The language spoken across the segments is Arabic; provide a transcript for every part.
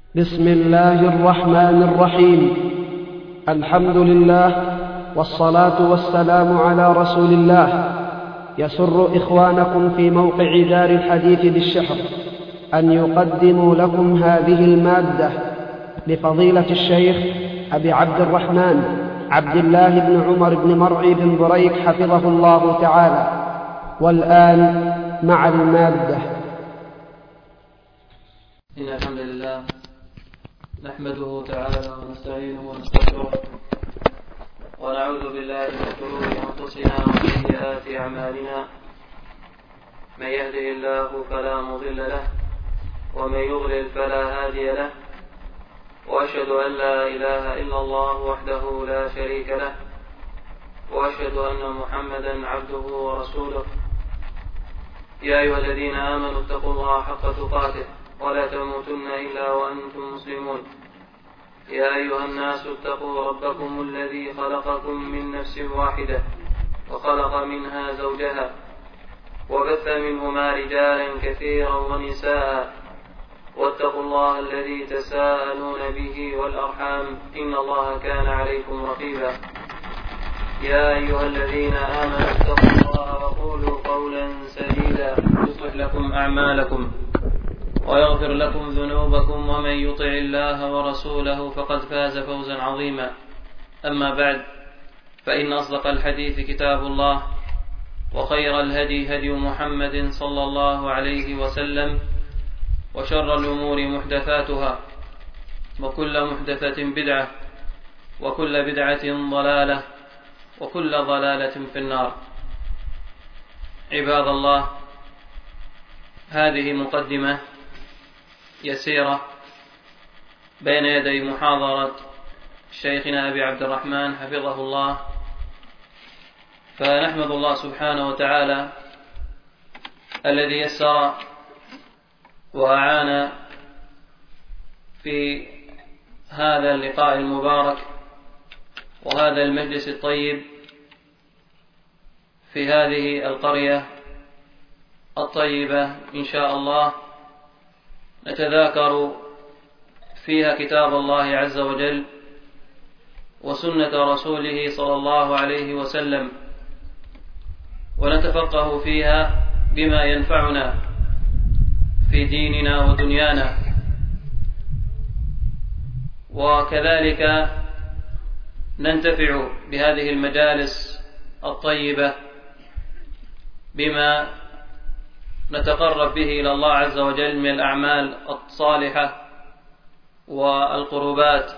بسم الله الرحمن الرحيم. الحمد لله والصلاة والسلام على رسول الله. يسر إخوانكم في موقع دار الحديث بالشحر أن يقدموا لكم هذه المادة لفضيلة الشيخ أبي عبد الرحمن عبد الله بن عمر بن مرعي بن بريك حفظه الله تعالى. والآن مع المادة. إن الحمد لله نحمده تعالى ونستعينه ونستغفره ونعوذ بالله من شرور أنفسنا وسيئات أعمالنا. من يهده الله فلا مضل له ومن يضلل فلا هادي له، وأشهد أن لا إله إلا الله وحده لا شريك له، وأشهد أن محمدا عبده ورسوله. يا أيها الذين آمنوا اتقوا الله حق تقاته ولا تموتن إلا وأنتم مسلمون. يا أيها الناس اتقوا ربكم الذي خلقكم من نفس واحدة وخلق منها زوجها وبث منهما رجالا كثيرا ونساء، واتقوا الله الذي تساءلون به والأرحام إن الله كان عليكم رقيبا. يا أيها الذين آمنوا اتقوا الله وقولوا قولا سديدا يصلح لكم أعمالكم ويغفر لكم ذنوبكم، ومن يطع الله ورسوله فقد فاز فوزا عظيما. أما بعد، فإن أصدق الحديث كتاب الله، وخير الهدي هدي محمد صلى الله عليه وسلم، وشر الأمور محدثاتها، وكل محدثة بدعة، وكل بدعة ضلالة، وكل ضلالة في النار. عباد الله، هذه مقدمة يسيرة بين يدي محاضرة شيخنا أبي عبد الرحمن حفظه الله، فنحمد الله سبحانه وتعالى الذي يسر وأعان في هذا اللقاء المبارك وهذا المجلس الطيب في هذه القرية الطيبة إن شاء الله، نتذاكر فيها كتاب الله عز وجل وسنة رسوله صلى الله عليه وسلم، ونتفقه فيها بما ينفعنا في ديننا ودنيانا، وكذلك ننتفع بهذه المجالس الطيبة بما نتقرب به إلى الله عز وجل من الأعمال الصالحة والقربات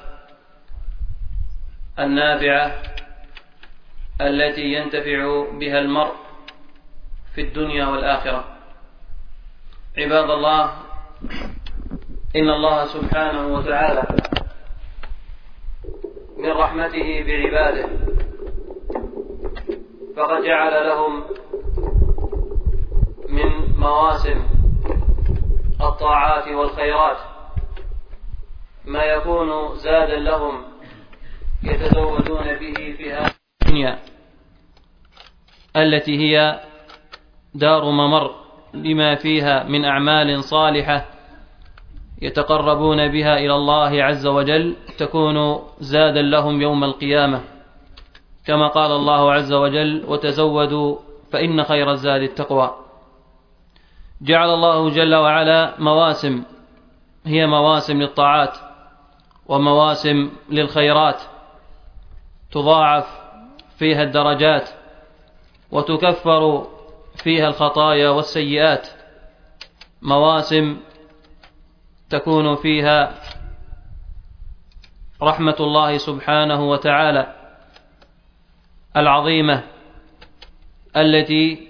النافعة التي ينتفع بها المرء في الدنيا والآخرة. عباد الله، إن الله سبحانه وتعالى من رحمته بعباده فقد جعل لهم من مواسم الطاعات والخيرات ما يكون زادا لهم يتزودون به في هذه الدنيا التي هي دار ممر لما فيها من أعمال صالحة يتقربون بها إلى الله عز وجل، تكون زادا لهم يوم القيامة، كما قال الله عز وجل: وتزودوا فإن خير الزاد التقوى. جعل الله جل وعلا مواسم هي مواسم للطاعات ومواسم للخيرات تضاعف فيها الدرجات وتكفر فيها الخطايا والسيئات، مواسم تكون فيها رحمة الله سبحانه وتعالى العظيمة التي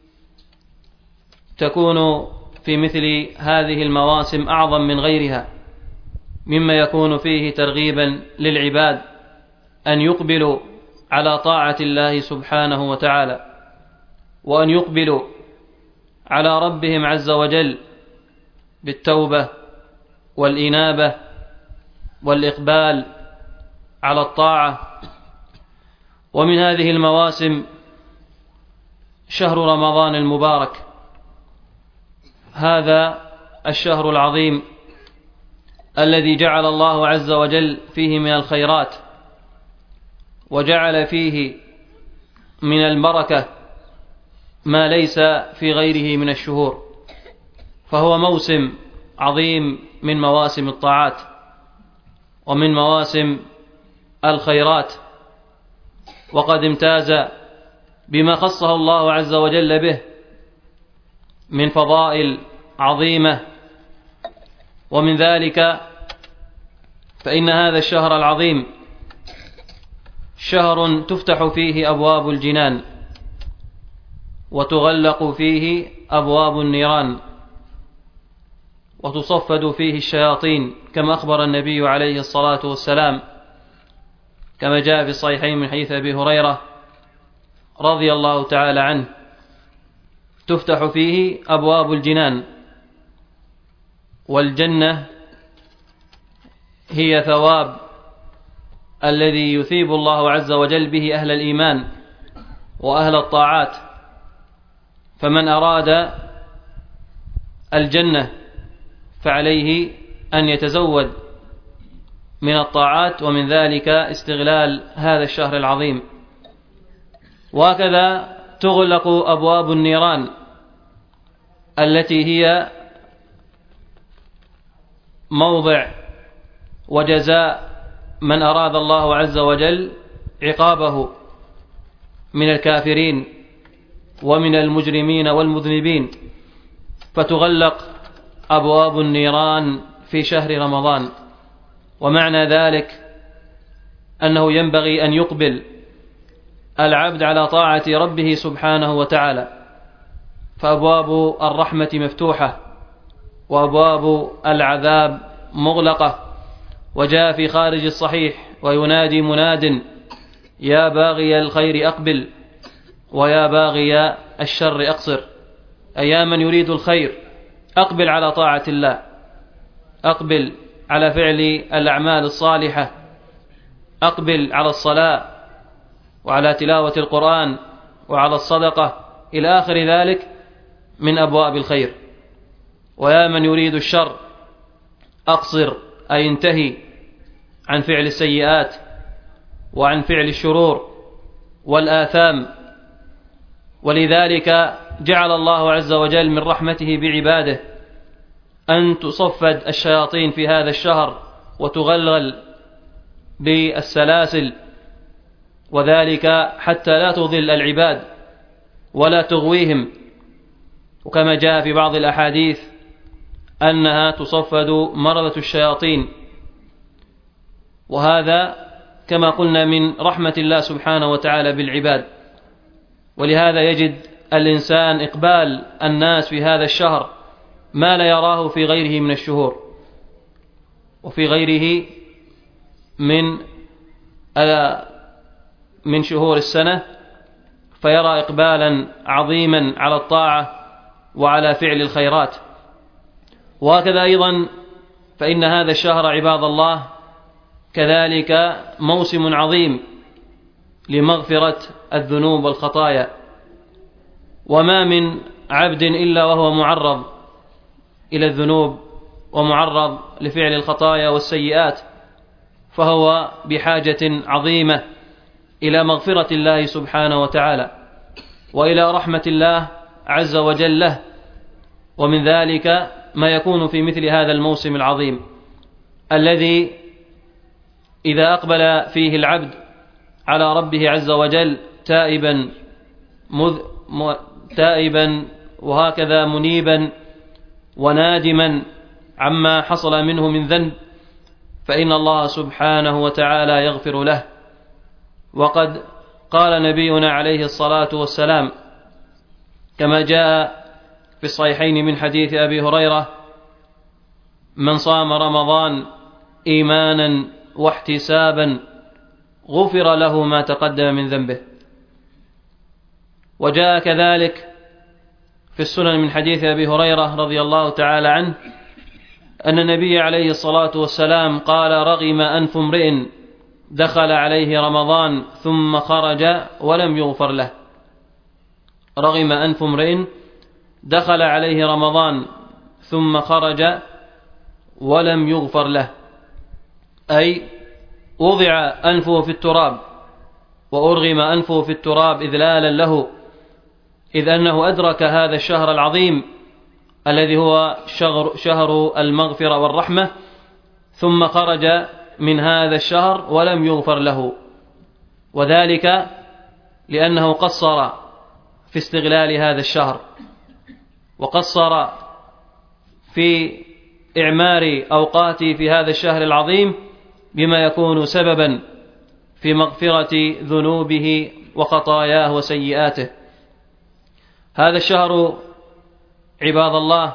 تكون في مثل هذه المواسم أعظم من غيرها، مما يكون فيه ترغيبا للعباد أن يقبلوا على طاعة الله سبحانه وتعالى، وأن يقبلوا على ربهم عز وجل بالتوبة والإنابة والإقبال على الطاعة. ومن هذه المواسم شهر رمضان المبارك، هذا الشهر العظيم الذي جعل الله عز وجل فيه من الخيرات، وجعل فيه من البركة ما ليس في غيره من الشهور، فهو موسم عظيم من مواسم الطاعات ومن مواسم الخيرات، وقد امتاز بما خصه الله عز وجل به من فضائل عظيمة. ومن ذلك فإن هذا الشهر العظيم شهر تفتح فيه أبواب الجنان وتغلق فيه أبواب النيران وتصفد فيه الشياطين، كما أخبر النبي عليه الصلاة والسلام كما جاء في الصحيحين من حديث أبي هريرة رضي الله تعالى عنه: تفتح فيه أبواب الجنان، والجنة هي ثواب الذي يثيب الله عز وجل به أهل الإيمان وأهل الطاعات. فمن أراد الجنة فعليه أن يتزود من الطاعات، ومن ذلك استغلال هذا الشهر العظيم. وهكذا تغلق أبواب النيران التي هي موضع وجزاء من أراد الله عز وجل عقابه من الكافرين ومن المجرمين والمذنبين، فتغلق أبواب النيران في شهر رمضان. ومعنى ذلك أنه ينبغي أن يقبل العبد على طاعة ربه سبحانه وتعالى، فأبواب الرحمة مفتوحة وأبواب العذاب مغلقة. وجاء في خارج الصحيح: وينادي مناد يا باغي الخير أقبل ويا باغي الشر أقصر، أي يا من يريد الخير أقبل على طاعة الله، أقبل على فعل الأعمال الصالحة، أقبل على الصلاة وعلى تلاوة القرآن وعلى الصدقة إلى آخر ذلك من أبواب الخير. ويا من يريد الشر أقصر، أي انتهي عن فعل السيئات وعن فعل الشرور والآثام. ولذلك جعل الله عز وجل من رحمته بعباده أن تصفد الشياطين في هذا الشهر وتغلغل بالسلاسل، وذلك حتى لا تضل العباد ولا تغويهم. وكما جاء في بعض الأحاديث أنها تصفد مرضة الشياطين، وهذا كما قلنا من رحمة الله سبحانه وتعالى بالعباد. ولهذا يجد الإنسان إقبال الناس في هذا الشهر ما لا يراه في غيره من الشهور وفي غيره من شهور السنة، فيرى إقبالا عظيما على الطاعة وعلى فعل الخيرات. وهكذا أيضا فإن هذا الشهر عباد الله كذلك موسم عظيم لمغفرة الذنوب والخطايا، وما من عبد إلا وهو معرض إلى الذنوب ومعرض لفعل الخطايا والسيئات، فهو بحاجة عظيمة إلى مغفرة الله سبحانه وتعالى وإلى رحمة الله عز وجل له. ومن ذلك ما يكون في مثل هذا الموسم العظيم الذي إذا أقبل فيه العبد على ربه عز وجل تائبا وهكذا منيبا ونادما عما حصل منه من ذنب، فإن الله سبحانه وتعالى يغفر له. وقد قال نبينا عليه الصلاة والسلام كما جاء في الصحيحين من حديث أبي هريرة: من صام رمضان إيمانا واحتسابا غفر له ما تقدم من ذنبه. وجاء كذلك في السنن من حديث أبي هريرة رضي الله تعالى عنه أن النبي عليه الصلاة والسلام قال: رغم أنف امرئ دخل عليه رمضان ثم خرج ولم يغفر له. رغم أنف امرئ دخل عليه رمضان ثم خرج ولم يغفر له، أي وضع أنفه في التراب وأرغم أنفه في التراب إذلالا له، إذ أنه أدرك هذا الشهر العظيم الذي هو شهر المغفرة والرحمة، ثم خرج من هذا الشهر ولم يغفر له، وذلك لأنه قصر في استغلال هذا الشهر، وقصر في إعمار أوقاته في هذا الشهر العظيم بما يكون سببا في مغفرة ذنوبه وخطاياه وسيئاته. هذا الشهر عباد الله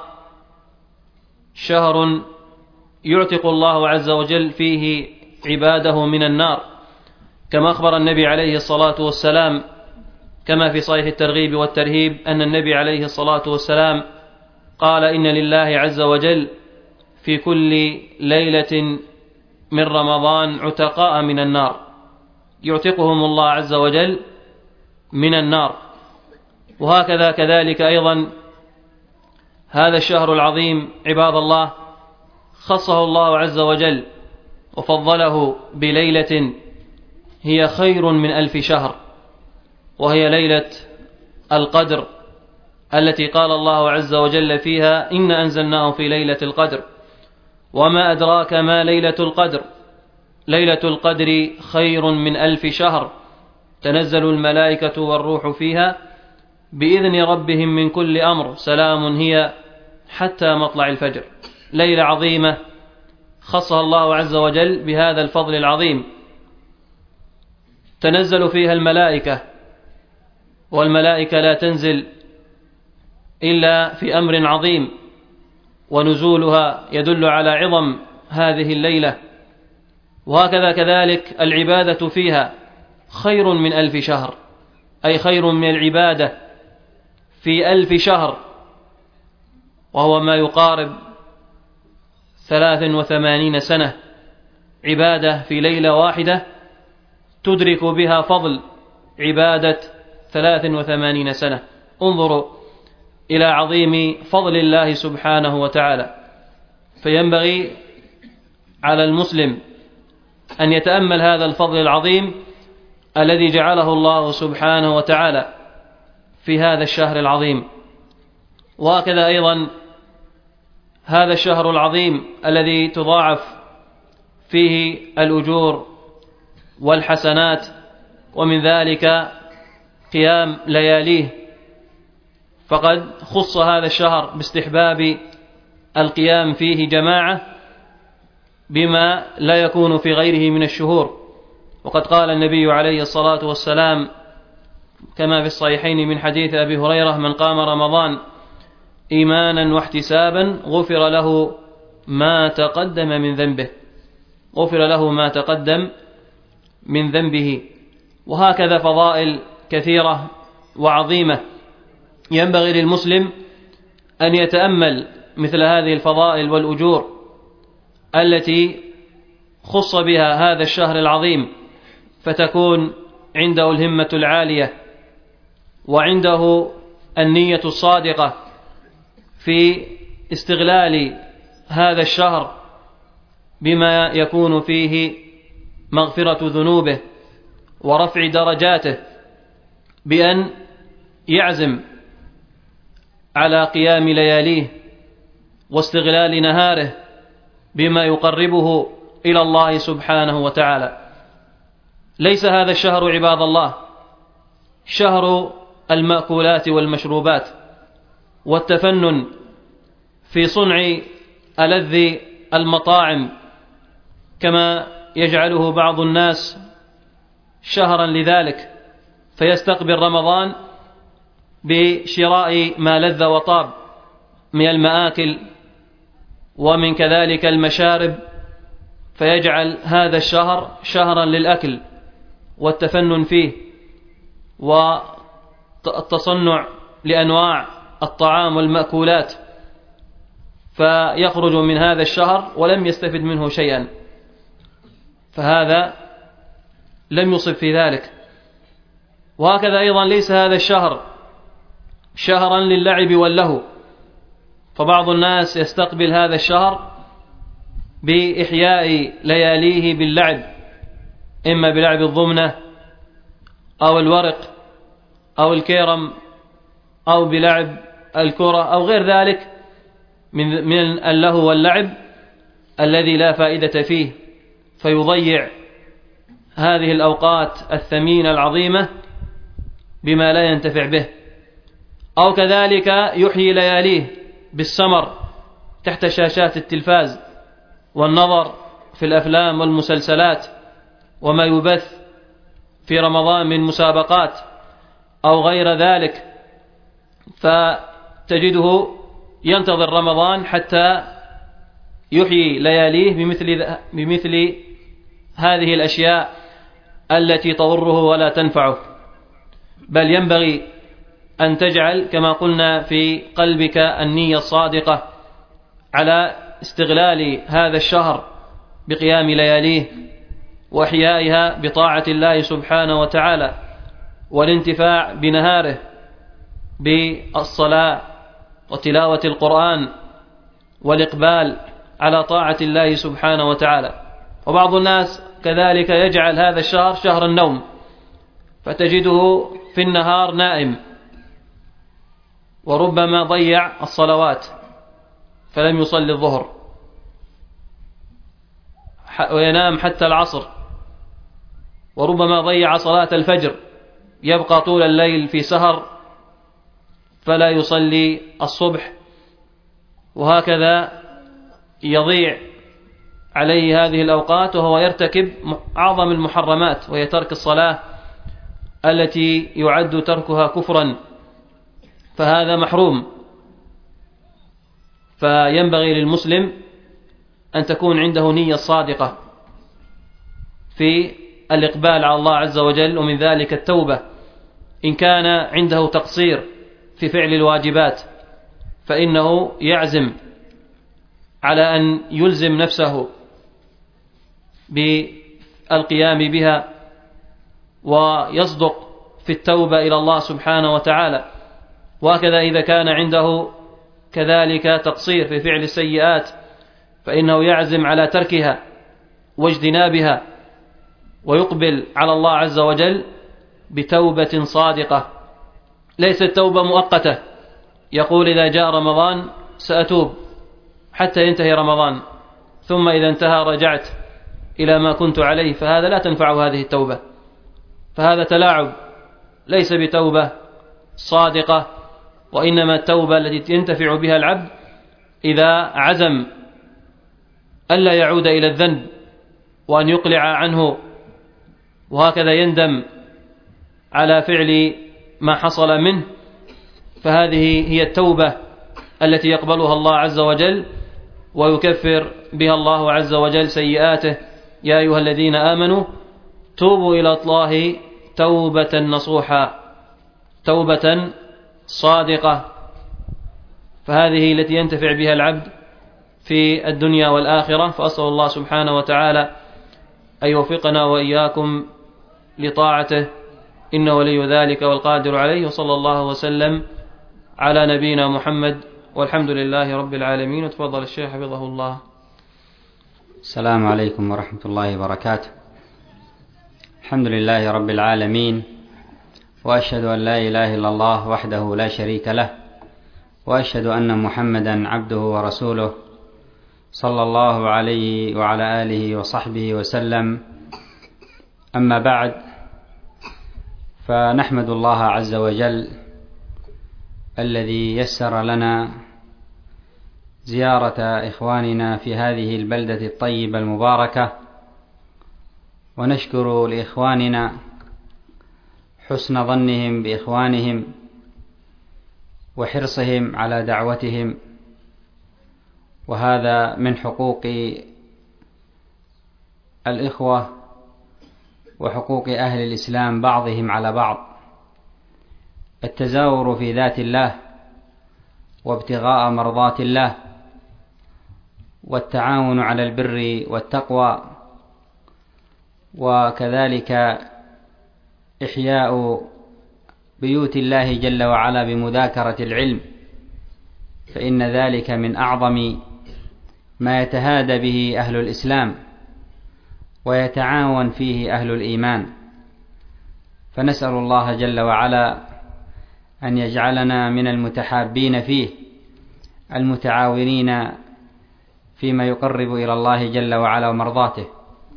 شهر يعتق الله عز وجل فيه عباده من النار، كما أخبر النبي عليه الصلاة والسلام كما في صحيح الترغيب والترهيب أن النبي عليه الصلاة والسلام قال: إن لله عز وجل في كل ليلة من رمضان عتقاء من النار، يعتقهم الله عز وجل من النار. وهكذا كذلك أيضا هذا الشهر العظيم عباد الله خصه الله عز وجل وفضله بليلة هي خير من 1000 شهر، وهي ليلة القدر التي قال الله عز وجل فيها: إن أنزلناه في ليلة القدر وما أدراك ما ليلة القدر، ليلة القدر خير من 1000 شهر، تنزل الملائكة والروح فيها بإذن ربهم من كل أمر، سلام هي حتى مطلع الفجر. ليلة عظيمة خصها الله عز وجل بهذا الفضل العظيم، تنزل فيها الملائكة، والملائكة لا تنزل إلا في أمر عظيم، ونزولها يدل على عظم هذه الليلة. وهكذا كذلك العبادة فيها خير من 1000 شهر، أي خير من العبادة في 1000 شهر، وهو ما يقارب 83 سنة عبادة في ليلة واحدة تدرك بها فضل عبادة 83 سنة. انظروا إلى عظيم فضل الله سبحانه وتعالى. فينبغي على المسلم أن يتأمل هذا الفضل العظيم الذي جعله الله سبحانه وتعالى في هذا الشهر العظيم. وهكذا أيضا هذا الشهر العظيم الذي تضاعف فيه الأجور والحسنات، ومن ذلك قيام لياليه، فقد خص هذا الشهر باستحباب القيام فيه جماعة بما لا يكون في غيره من الشهور. وقد قال النبي عليه الصلاة والسلام كما في الصحيحين من حديث أبي هريرة: من قام رمضان إيمانا واحتسابا غفر له ما تقدم من ذنبه، غفر له ما تقدم من ذنبه. وهكذا فضائل كثيرة وعظيمة ينبغي للمسلم أن يتأمل مثل هذه الفضائل والأجور التي خص بها هذا الشهر العظيم، فتكون عنده الهمة العالية وعنده النية الصادقة في استغلال هذا الشهر بما يكون فيه مغفرة ذنوبه ورفع درجاته، بأن يعزم على قيام لياليه واستغلال نهاره بما يقربه إلى الله سبحانه وتعالى. ليس هذا الشهر عباد الله شهر المأكولات والمشروبات والتفنن في صنع ألذ المطاعم كما يجعله بعض الناس شهرا لذلك، فيستقبل رمضان بشراء ما لذ وطاب من المآكل ومن كذلك المشارب، فيجعل هذا الشهر شهرا للأكل والتفنن فيه والتصنع لأنواع الطعام والمأكولات، فيخرج من هذا الشهر ولم يستفد منه شيئا، فهذا لم يصب في ذلك. وهكذا أيضا ليس هذا الشهر شهرا للعب واللهو، فبعض الناس يستقبل هذا الشهر بإحياء لياليه باللعب، إما بلعب الضمنة أو الورق أو الكيرم أو بلعب الكرة أو غير ذلك من اللهو واللعب الذي لا فائدة فيه، فيضيع هذه الأوقات الثمينة العظيمة بما لا ينتفع به. أو كذلك يحيي لياليه بالسمر تحت شاشات التلفاز والنظر في الأفلام والمسلسلات وما يبث في رمضان من مسابقات أو غير ذلك، فتجده ينتظر رمضان حتى يحيي لياليه بمثل هذه الأشياء التي تضره ولا تنفعه. بل ينبغي أن تجعل كما قلنا في قلبك النية الصادقة على استغلال هذا الشهر بقيام لياليه وإحيائها بطاعة الله سبحانه وتعالى، والانتفاع بنهاره بالصلاة وتلاوة القرآن والإقبال على طاعة الله سبحانه وتعالى. وبعض الناس كذلك يجعل هذا الشهر شهر النوم، فتجده في النهار نائم وربما ضيع الصلوات فلم يصلي الظهر وينام حتى العصر، وربما ضيع صلاة الفجر يبقى طول الليل في سهر فلا يصلي الصبح، وهكذا يضيع عليه هذه الأوقات وهو يرتكب أعظم المحرمات، وهي ترك الصلاة التي يعد تركها كفرا، فهذا محروم. فينبغي للمسلم أن تكون عنده نية صادقة في الإقبال على الله عز وجل، ومن ذلك التوبة إن كان عنده تقصير في فعل الواجبات، فإنه يعزم على أن يلزم نفسه بالقيام بها ويصدق في التوبة إلى الله سبحانه وتعالى. وهكذا إذا كان عنده كذلك تقصير في فعل السيئات فإنه يعزم على تركها واجتنابها ويقبل على الله عز وجل بتوبة صادقة، ليست توبة مؤقتة يقول إذا جاء رمضان سأتوب حتى ينتهي رمضان ثم إذا انتهى رجعت إلى ما كنت عليه، فهذا لا تنفع هذه التوبة، فهذا تلاعب ليس بتوبة صادقة. وإنما التوبة التي ينتفع بها العبد إذا عزم ألا يعود إلى الذنب وأن يقلع عنه، وهكذا يندم على فعل ما حصل منه، فهذه هي التوبة التي يقبلها الله عز وجل ويكفر بها الله عز وجل سيئاته. يا أيها الذين آمنوا توبوا إلى الله توبة نصوحا، توبة صادقة، فهذه التي ينتفع بها العبد في الدنيا والآخرة. فأسأل الله سبحانه وتعالى أن يوفقنا وإياكم لطاعته، إنه ولي ذلك والقادر عليه. وصلى الله وسلم على نبينا محمد، والحمد لله رب العالمين. وتفضل الشيخ حفظه الله. السلام عليكم ورحمة الله وبركاته. الحمد لله رب العالمين، وأشهد أن لا إله إلا الله وحده لا شريك له، وأشهد أن محمدا عبده ورسوله صلى الله عليه وعلى آله وصحبه وسلم. أما بعد، فنحمد الله عز وجل الذي يسر لنا زيارة إخواننا في هذه البلدة الطيبة المباركة، ونشكر لإخواننا حسن ظنهم بإخوانهم وحرصهم على دعوتهم، وهذا من حقوق الإخوة وحقوق أهل الإسلام بعضهم على بعض، التزاور في ذات الله وابتغاء مرضات الله، والتعاون على البر والتقوى، وكذلك إحياء بيوت الله جل وعلا بمذاكرة العلم، فإن ذلك من أعظم ما يتهادى به أهل الإسلام ويتعاون فيه أهل الإيمان، فنسأل الله جل وعلا أن يجعلنا من المتحابين فيه المتعاونين فيما يقرب إلى الله جل وعلا ومرضاته.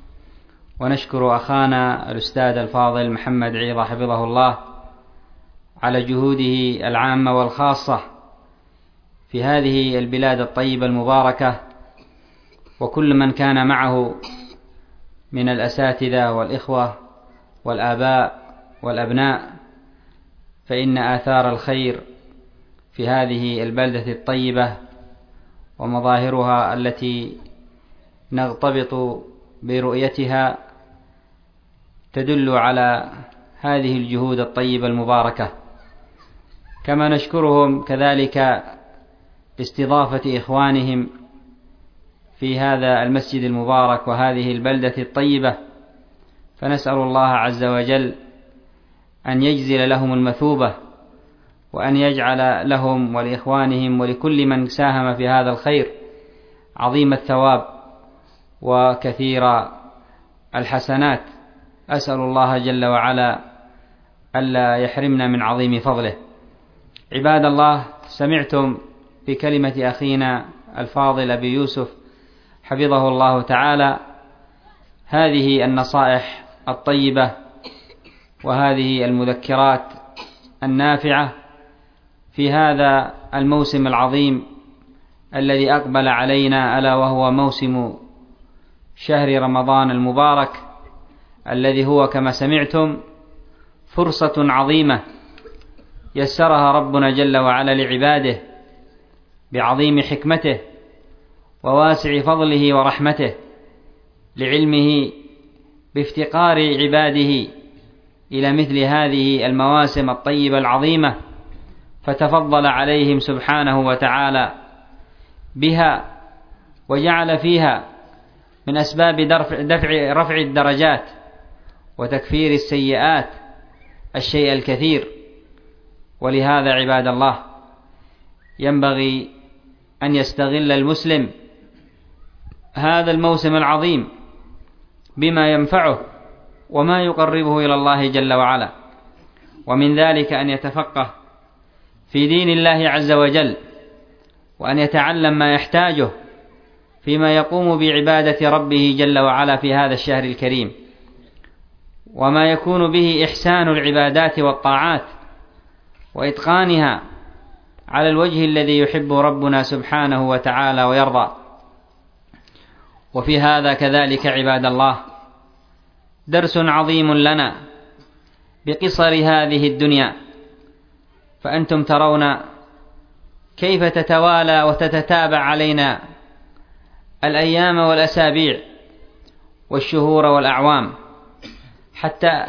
ونشكر أخانا الأستاذ الفاضل محمد عيضة حفظه الله على جهوده العامة والخاصة في هذه البلاد الطيبة المباركة، وكل من كان معه من الأساتذة والإخوة والآباء والأبناء، فإن آثار الخير في هذه البلدة الطيبة ومظاهرها التي نغتبط برؤيتها تدل على هذه الجهود الطيبة المباركة. كما نشكرهم كذلك لاستضافة إخوانهم في هذا المسجد المبارك وهذه البلدة الطيبة، فنسأل الله عز وجل أن يجزل لهم المثوبة، وأن يجعل لهم ولإخوانهم ولكل من ساهم في هذا الخير عظيم الثواب وكثير الحسنات. أسأل الله جل وعلا ألا يحرمنا من عظيم فضله. عباد الله، سمعتم في كلمة أخينا الفاضل أبي يوسف حفظه الله تعالى هذه النصائح الطيبة وهذه المذكرات النافعة في هذا الموسم العظيم الذي أقبل علينا، ألا وهو موسم شهر رمضان المبارك، الذي هو كما سمعتم فرصة عظيمة يسرها ربنا جل وعلا لعباده بعظيم حكمته وواسع فضله ورحمته، لعلمه بافتقار عباده إلى مثل هذه المواسم الطيبة العظيمة، فتفضل عليهم سبحانه وتعالى بها، وجعل فيها من أسباب رفع الدرجات وتكفير السيئات الشيء الكثير. ولهذا عباد الله ينبغي أن يستغل المسلم هذا الموسم العظيم بما ينفعه وما يقربه إلى الله جل وعلا، ومن ذلك أن يتفقه في دين الله عز وجل، وأن يتعلم ما يحتاجه فيما يقوم بعبادة ربه جل وعلا في هذا الشهر الكريم، وما يكون به إحسان العبادات والطاعات وإتقانها على الوجه الذي يحب ربنا سبحانه وتعالى ويرضى. وفي هذا كذلك عباد الله درس عظيم لنا بقصر هذه الدنيا، فأنتم ترون كيف تتوالى وتتتابع علينا الأيام والأسابيع والشهور والأعوام، حتى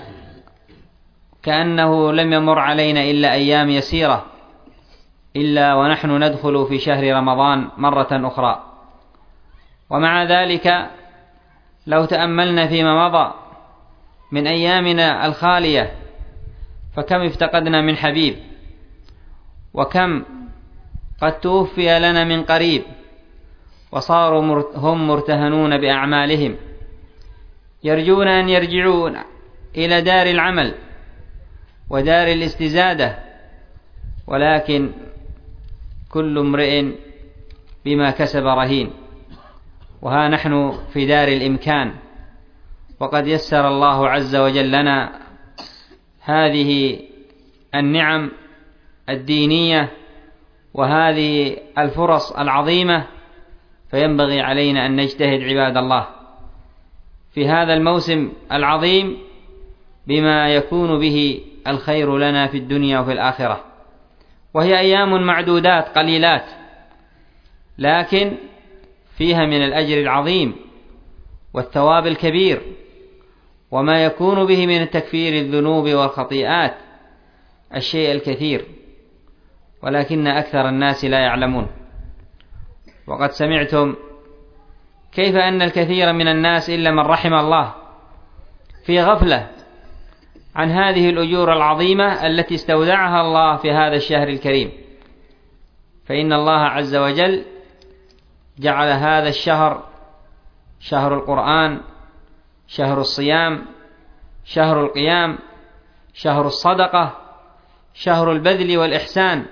كأنه لم يمر علينا إلا أيام يسيرة إلا ونحن ندخل في شهر رمضان مرة أخرى. ومع ذلك لو تأملنا فيما مضى من أيامنا الخالية فكم افتقدنا من حبيب، وكم قد توفي لنا من قريب، وصاروا هم مرتهنون بأعمالهم يرجون أن يرجعون إلى دار العمل ودار الاستزادة، ولكن كل امرئ بما كسب رهين. وها نحن في دار الإمكان، وقد يسر الله عز وجل لنا هذه النعم الدينية وهذه الفرص العظيمة، فينبغي علينا أن نجتهد عباد الله في هذا الموسم العظيم بما يكون به الخير لنا في الدنيا وفي الآخرة. وهي أيام معدودات قليلات، لكن فيها من الأجر العظيم والثواب الكبير، وما يكون به من تكفير الذنوب والخطيئات الشيء الكثير، ولكن أكثر الناس لا يعلمون. وقد سمعتم كيف أن الكثير من الناس إلا من رحم الله في غفلة عن هذه الأجور العظيمة التي استودعها الله في هذا الشهر الكريم، فإن الله عز وجل جعل هذا الشهر شهر القرآن، شهر الصيام، شهر القيام، شهر الصدقة، شهر البذل والإحسان،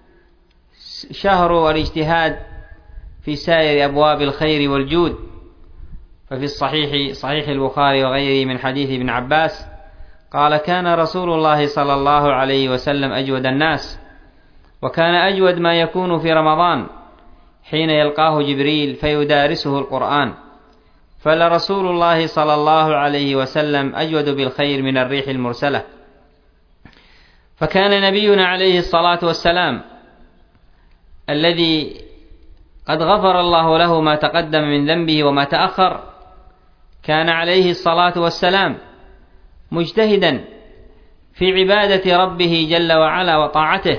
شهر الاجتهاد في سائر أبواب الخير والجود. ففي صحيح البخاري وغيره من حديث ابن عباس قال: كان رسول الله صلى الله عليه وسلم أجود الناس، وكان أجود ما يكون في رمضان حين يلقاه جبريل فيدارسه القرآن، فلرسول الله صلى الله عليه وسلم أجود بالخير من الريح المرسلة. فكان نبينا عليه الصلاة والسلام الذي قد غفر الله له ما تقدم من ذنبه وما تأخر، كان عليه الصلاة والسلام مجتهدا في عبادة ربه جل وعلا وطاعته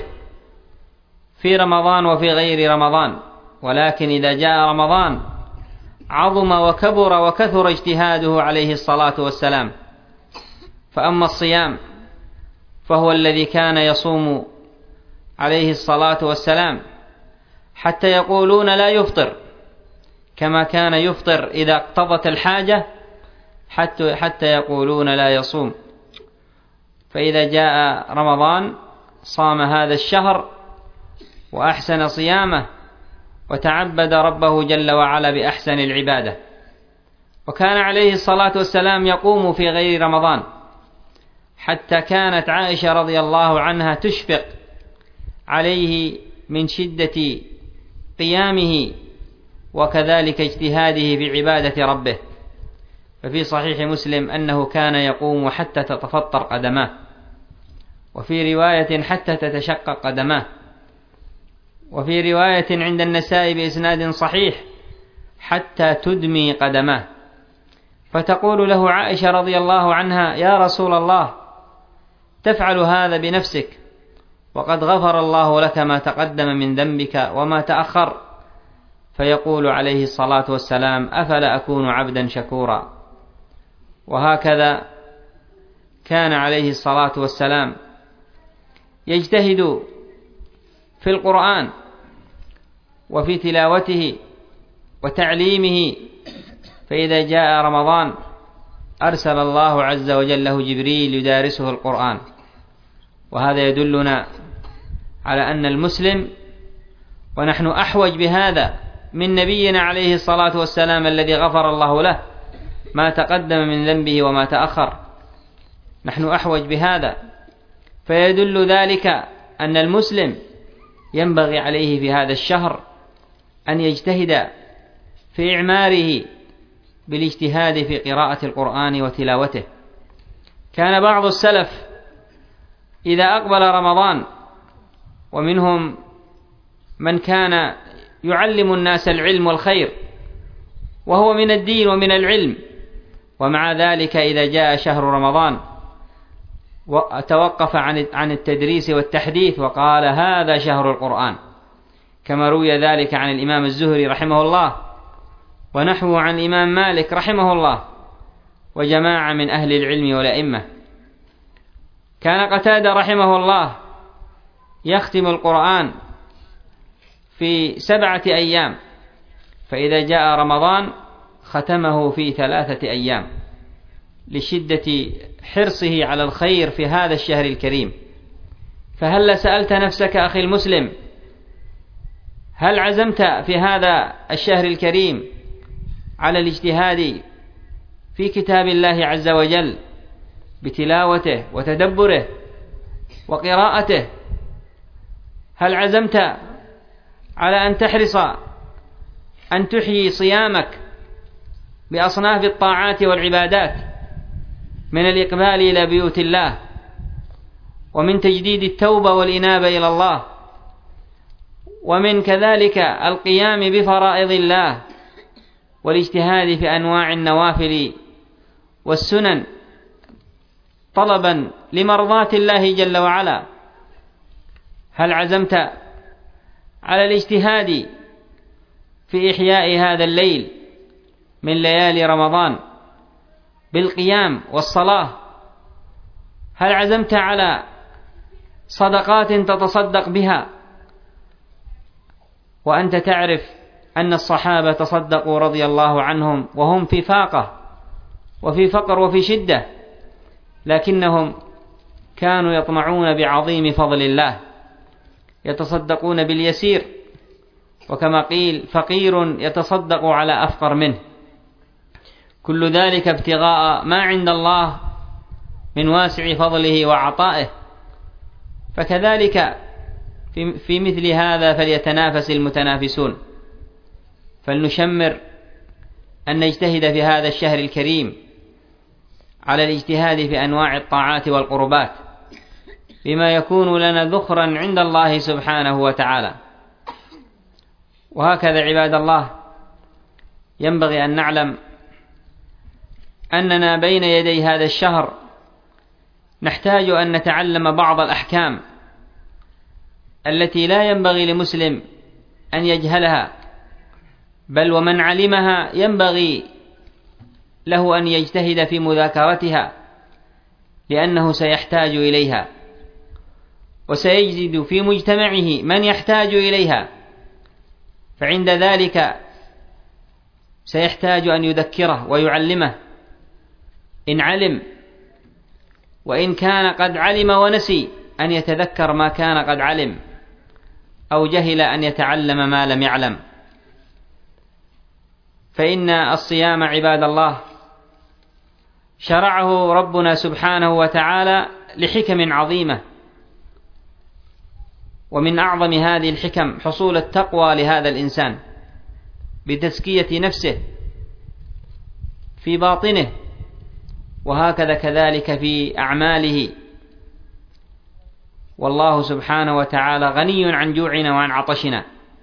في رمضان وفي غير رمضان، ولكن إذا جاء رمضان عظم وكبر وكثر اجتهاده عليه الصلاة والسلام. فأما الصيام فهو الذي كان يصوم عليه الصلاة والسلام حتى يقولون لا يفطر، كما كان يفطر إذا اقتضت الحاجة حتى يقولون لا يصوم. فإذا جاء رمضان صام هذا الشهر وأحسن صيامه وتعبد ربه جل وعلا بأحسن العبادة. وكان عليه الصلاة والسلام يقوم في غير رمضان، حتى كانت عائشة رضي الله عنها تشفق عليه من شدة قيامه وكذلك اجتهاده في عبادة ربه. ففي صحيح مسلم أنه كان يقوم حتى تتفطر قدماه، وفي رواية حتى تتشقق قدماه، وفي رواية عند النسائي بإسناد صحيح حتى تدمي قدماه. فتقول له عائشة رضي الله عنها: يا رسول الله، تفعل هذا بنفسك وقد غفر الله لك ما تقدم من ذنبك وما تأخر. فيقول عليه الصلاة والسلام: أفلا أكون عبدا شكورا. وهكذا كان عليه الصلاة والسلام يجتهد في القرآن وفي تلاوته وتعليمه. فإذا جاء رمضان أرسل الله عز وجل له جبريل يدارسه القرآن. وهذا يدلنا على أن المسلم، ونحن أحوج بهذا من نبينا عليه الصلاة والسلام الذي غفر الله له ما تقدم من ذنبه وما تأخر، نحن أحوج بهذا. فيدل ذلك أن المسلم ينبغي عليه في هذا الشهر أن يجتهد في إعماره بالاجتهاد في قراءة القرآن وتلاوته. كان بعض السلف إذا أقبل رمضان، ومنهم من كان يعلم الناس العلم والخير وهو من الدين ومن العلم، ومع ذلك إذا جاء شهر رمضان توقف عن التدريس والتحديث وقال: هذا شهر القرآن، كما روي ذلك عن الإمام الزهري رحمه الله، ونحوه عن الإمام مالك رحمه الله، وجماعة من أهل العلم والأئمة. كان قتادة رحمه الله يختم القرآن في 7 أيام، فإذا جاء رمضان ختمه في 3 أيام لشدة حرصه على الخير في هذا الشهر الكريم. فهل سألت نفسك أخي المسلم، هل عزمت في هذا الشهر الكريم على الاجتهاد في كتاب الله عز وجل بتلاوته وتدبره وقراءته؟ هل عزمت على أن تحرص أن تحيي صيامك بأصناف الطاعات والعبادات، من الإقبال إلى بيوت الله، ومن تجديد التوبة والإنابة إلى الله، ومن كذلك القيام بفرائض الله والاجتهاد في أنواع النوافل والسنن طلبا لمرضاة الله جل وعلا؟ هل عزمت على الاجتهاد في إحياء هذا الليل من ليالي رمضان بالقيام والصلاة؟ هل عزمت على صدقات تتصدق بها وأنت تعرف أن الصحابة تصدقوا رضي الله عنهم وهم في فاقة وفي فقر وفي شدة، لكنهم كانوا يطمعون بعظيم فضل الله، يتصدقون باليسير، وكما قيل: فقير يتصدق على أفقر منه. كل ذلك ابتغاء ما عند الله من واسع فضله وعطائه. فكذلك في مثل هذا فليتنافس المتنافسون، فلنشمر أن نجتهد في هذا الشهر الكريم على الاجتهاد في أنواع الطاعات والقربات بما يكون لنا ذخرا عند الله سبحانه وتعالى. وهكذا عباد الله ينبغي أن نعلم أننا بين يدي هذا الشهر نحتاج أن نتعلم بعض الأحكام التي لا ينبغي لمسلم أن يجهلها، بل ومن علمها ينبغي له أن يجتهد في مذاكرتها، لأنه سيحتاج إليها، وسيجد في مجتمعه من يحتاج إليها، فعند ذلك سيحتاج أن يذكره ويعلمه إن علم، وإن كان قد علم ونسي أن يتذكر ما كان قد علم، أو جهل أن يتعلم ما لم يعلم. فإن الصيام عباد الله شرعه ربنا سبحانه وتعالى لحكم عظيمة، ومن أعظم هذه الحكم حصول التقوى لهذا الإنسان بتزكية نفسه في باطنه، وهكذا كذلك في أعماله. والله سبحانه وتعالى غني عن جوعنا وعن عطشنا،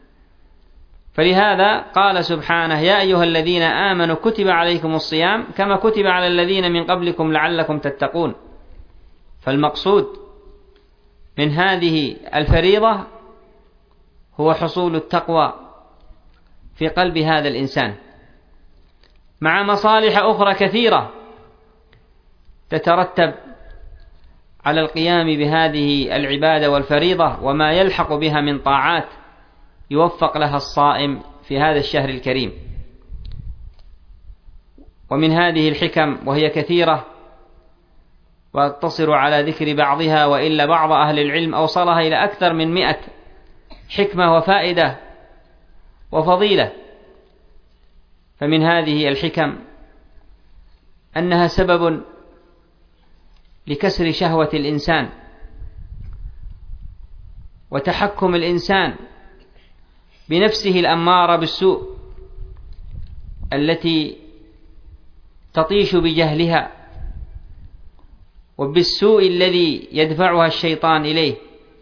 فلهذا قال سبحانه: يا أيها الذين آمنوا كتب عليكم الصيام كما كتب على الذين من قبلكم لعلكم تتقون. فالمقصود من هذه الفريضة هو حصول التقوى في قلب هذا الإنسان، مع مصالح أخرى كثيرة تترتب على القيام بهذه العبادة والفريضة، وما يلحق بها من طاعات يوفق لها الصائم في هذا الشهر الكريم. ومن هذه الحكم، وهي كثيرة وأقتصر على ذكر بعضها، وإلا بعض أهل العلم أوصلها إلى أكثر من 100 حكمة وفائدة وفضيلة. فمن هذه الحكم أنها سبب لكسر شهوة الإنسان وتحكم الإنسان بنفسه الأمارة بالسوء التي تطيش بجهلها وبالسوء الذي يدفعها الشيطان إليه،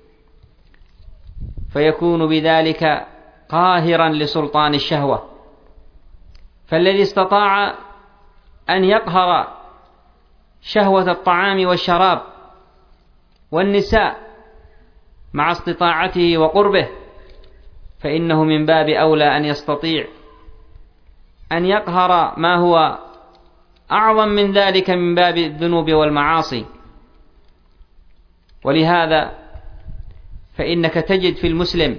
فيكون بذلك قاهرا لسلطان الشهوة. فالذي استطاع أن يقهر شهوة الطعام والشراب والنساء مع استطاعته وقربه، فإنه من باب أولى أن يستطيع أن يقهر ما هو أعظم من ذلك من باب الذنوب والمعاصي. ولهذا فإنك تجد في المسلم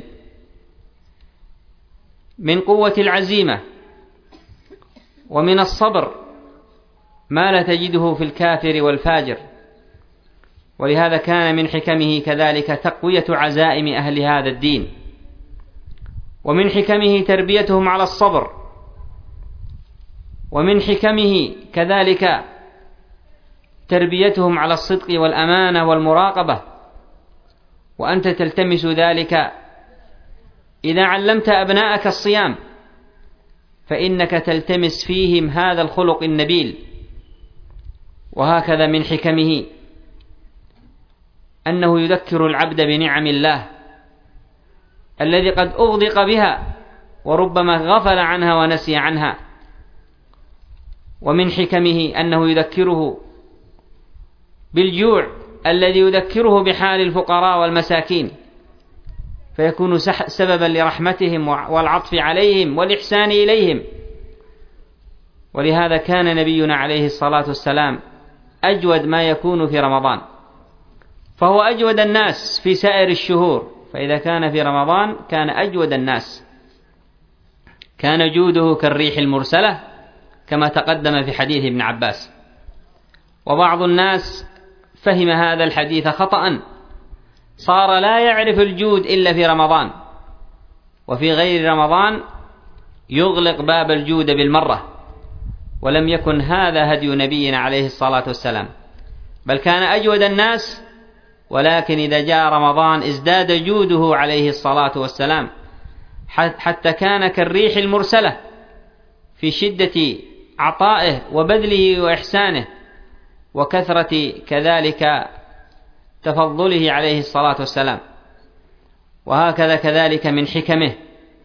من قوة العزيمة ومن الصبر ما لا تجده في الكافر والفاجر. ولهذا كان من حكمه كذلك تقوية عزائم أهل هذا الدين، ومن حكمه تربيتهم على الصبر، ومن حكمه كذلك تربيتهم على الصدق والأمانة والمراقبة. وأنت تلتمس ذلك إذا علمت أبناءك الصيام، فإنك تلتمس فيهم هذا الخلق النبيل. وهكذا من حكمه أنه يذكر العبد بنعم الله الذي قد أغدق بها وربما غفل عنها ونسي عنها. ومن حكمه أنه يذكره بالجوع الذي يذكره بحال الفقراء والمساكين، فيكون سببا لرحمتهم والعطف عليهم والإحسان إليهم. ولهذا كان نبينا عليه الصلاة والسلام أجود ما يكون في رمضان، فهو أجود الناس في سائر الشهور، فإذا كان في رمضان كان أجود الناس. كان جوده كالريح المرسلة كما تقدم في حديث ابن عباس. وبعض الناس فهم هذا الحديث خطأ، صار لا يعرف الجود إلا في رمضان، وفي غير رمضان يغلق باب الجود بالمرة، ولم يكن هذا هدي نبينا عليه الصلاة والسلام، بل كان أجود الناس، ولكن إذا جاء رمضان ازداد جوده عليه الصلاة والسلام، حتى كان كالريح المرسلة في شدة عطائه وبذله وإحسانه، وكثرة كذلك تفضله عليه الصلاة والسلام. وهكذا كذلك من حكمه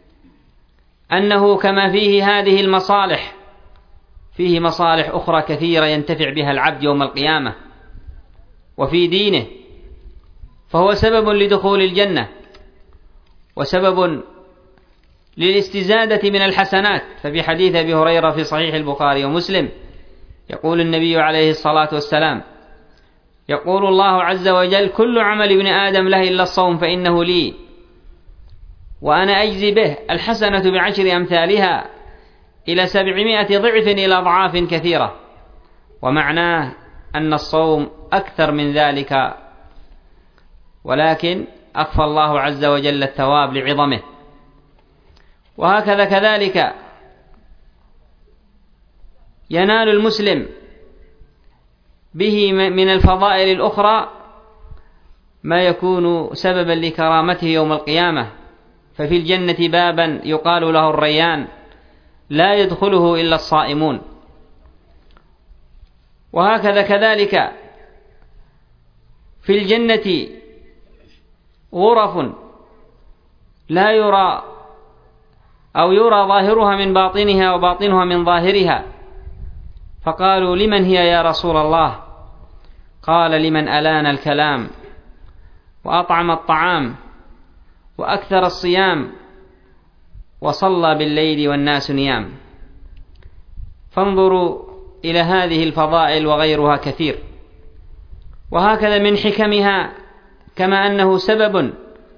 أنه كما فيه هذه المصالح فيه مصالح أخرى كثيرة ينتفع بها العبد يوم القيامة وفي دينه، فهو سبب لدخول الجنة وسبب للاستزادة من الحسنات. ففي حديث أبي هريرة في صحيح البخاري ومسلم يقول النبي عليه الصلاة والسلام: يقول الله عز وجل: كل عمل ابن آدم له إلا الصوم فإنه لي وأنا أجزي به، الحسنة ب10 أمثالها إلى 700 ضعف إلى أضعاف كثيرة. ومعناه أن الصوم أكثر من ذلك، ولكن أخفى الله عز وجل الثواب لعظمه. وهكذا كذلك ينال المسلم به من الفضائل الأخرى ما يكون سببا لكرامته يوم القيامة. ففي الجنة بابا يقال له الريان لا يدخله إلا الصائمون. وهكذا كذلك في الجنة غرف لا يرى أو يرى ظاهرها من باطنها وباطنها من ظاهرها. فقالوا: لمن هي يا رسول الله؟ قال: لمن ألان الكلام وأطعم الطعام وأكثر الصيام وصلى بالليل والناس نيام. فانظروا إلى هذه الفضائل وغيرها كثير. وهكذا من حكمها كما أنه سبب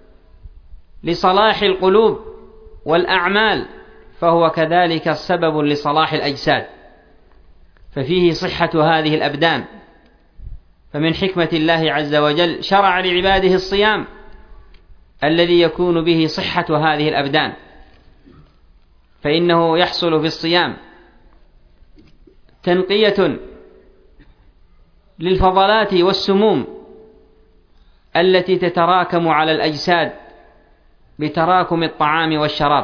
لصلاح القلوب والأعمال، فهو كذلك سبب لصلاح الأجساد، ففيه صحة هذه الأبدان. فمن حكمة الله عز وجل شرع لعباده الصيام الذي يكون به صحة هذه الأبدان، فإنه يحصل في الصيام تنقية للفضلات والسموم التي تتراكم على الأجساد بتراكم الطعام والشراب.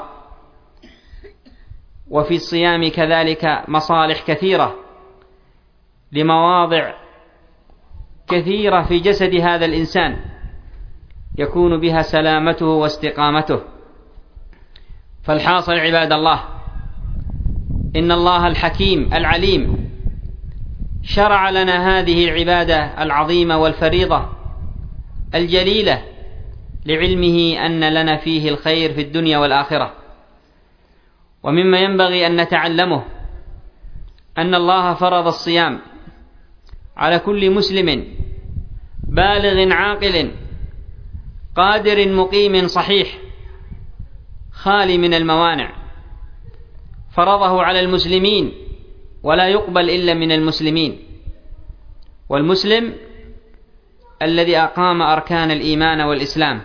وفي الصيام كذلك مصالح كثيرة لمواضع كثيرة في جسد هذا الإنسان يكون بها سلامته واستقامته. فالحاصل عباد الله، إن الله الحكيم العليم شرع لنا هذه العبادة العظيمة والفريضة الجليلة لعلمه أن لنا فيه الخير في الدنيا والآخرة. ومما ينبغي أن نتعلمه أن الله فرض الصيام على كل مسلم بالغ عاقل قادر مقيم صحيح خالي من الموانع، فرضه على المسلمين ولا يقبل إلا من المسلمين. والمسلم الذي أقام أركان الإيمان والإسلام،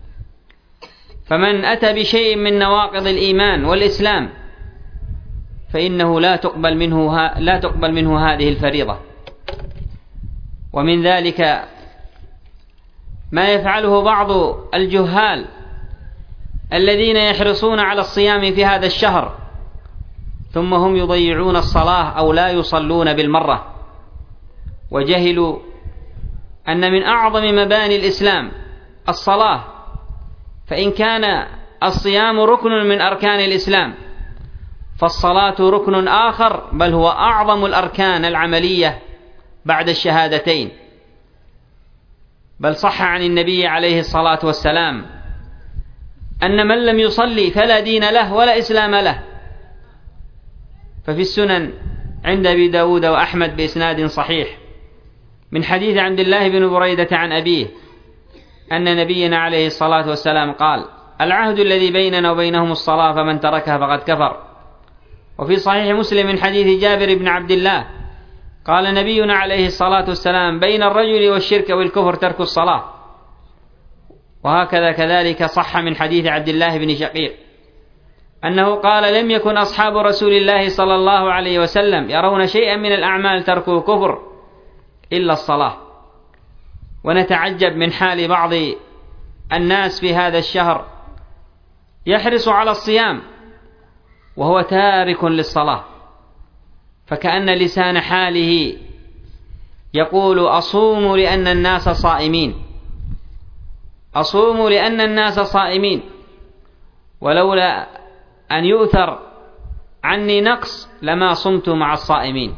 فمن أتى بشيء من نواقض الإيمان والإسلام فإنه لا تقبل منه هذه الفريضة. ومن ذلك ما يفعله بعض الجهال الذين يحرصون على الصيام في هذا الشهر ثم هم يضيعون الصلاة أو لا يصلون بالمرة، وجهلوا أن من أعظم مباني الإسلام الصلاة، فإن كان الصيام ركن من أركان الإسلام فالصلاة ركن آخر، بل هو أعظم الأركان العملية بعد الشهادتين. بل صح عن النبي عليه الصلاة والسلام أن من لم يصلي فلا دين له ولا إسلام له. ففي السنن عند أبي داود وأحمد بإسناد صحيح من حديث عبد الله بن بريدة عن أبيه أن نبينا عليه الصلاة والسلام قال: العهد الذي بيننا وبينهم الصلاة فمن تركها فقد كفر. وفي صحيح مسلم من حديث جابر بن عبد الله قال نبينا عليه الصلاة والسلام: بين الرجل والشرك والكفر ترك الصلاة. وهكذا كذلك صح من حديث عبد الله بن شقيق أنه قال: لم يكن أصحاب رسول الله صلى الله عليه وسلم يرون شيئا من الأعمال تركه كفر إلا الصلاة. ونتعجب من حال بعض الناس في هذا الشهر يحرص على الصيام وهو تارك للصلاة، فكأن لسان حاله يقول: أصوم لأن الناس صائمين، أصوم لأن الناس صائمين، ولولا أن يؤثر عني نقص لما صمت مع الصائمين.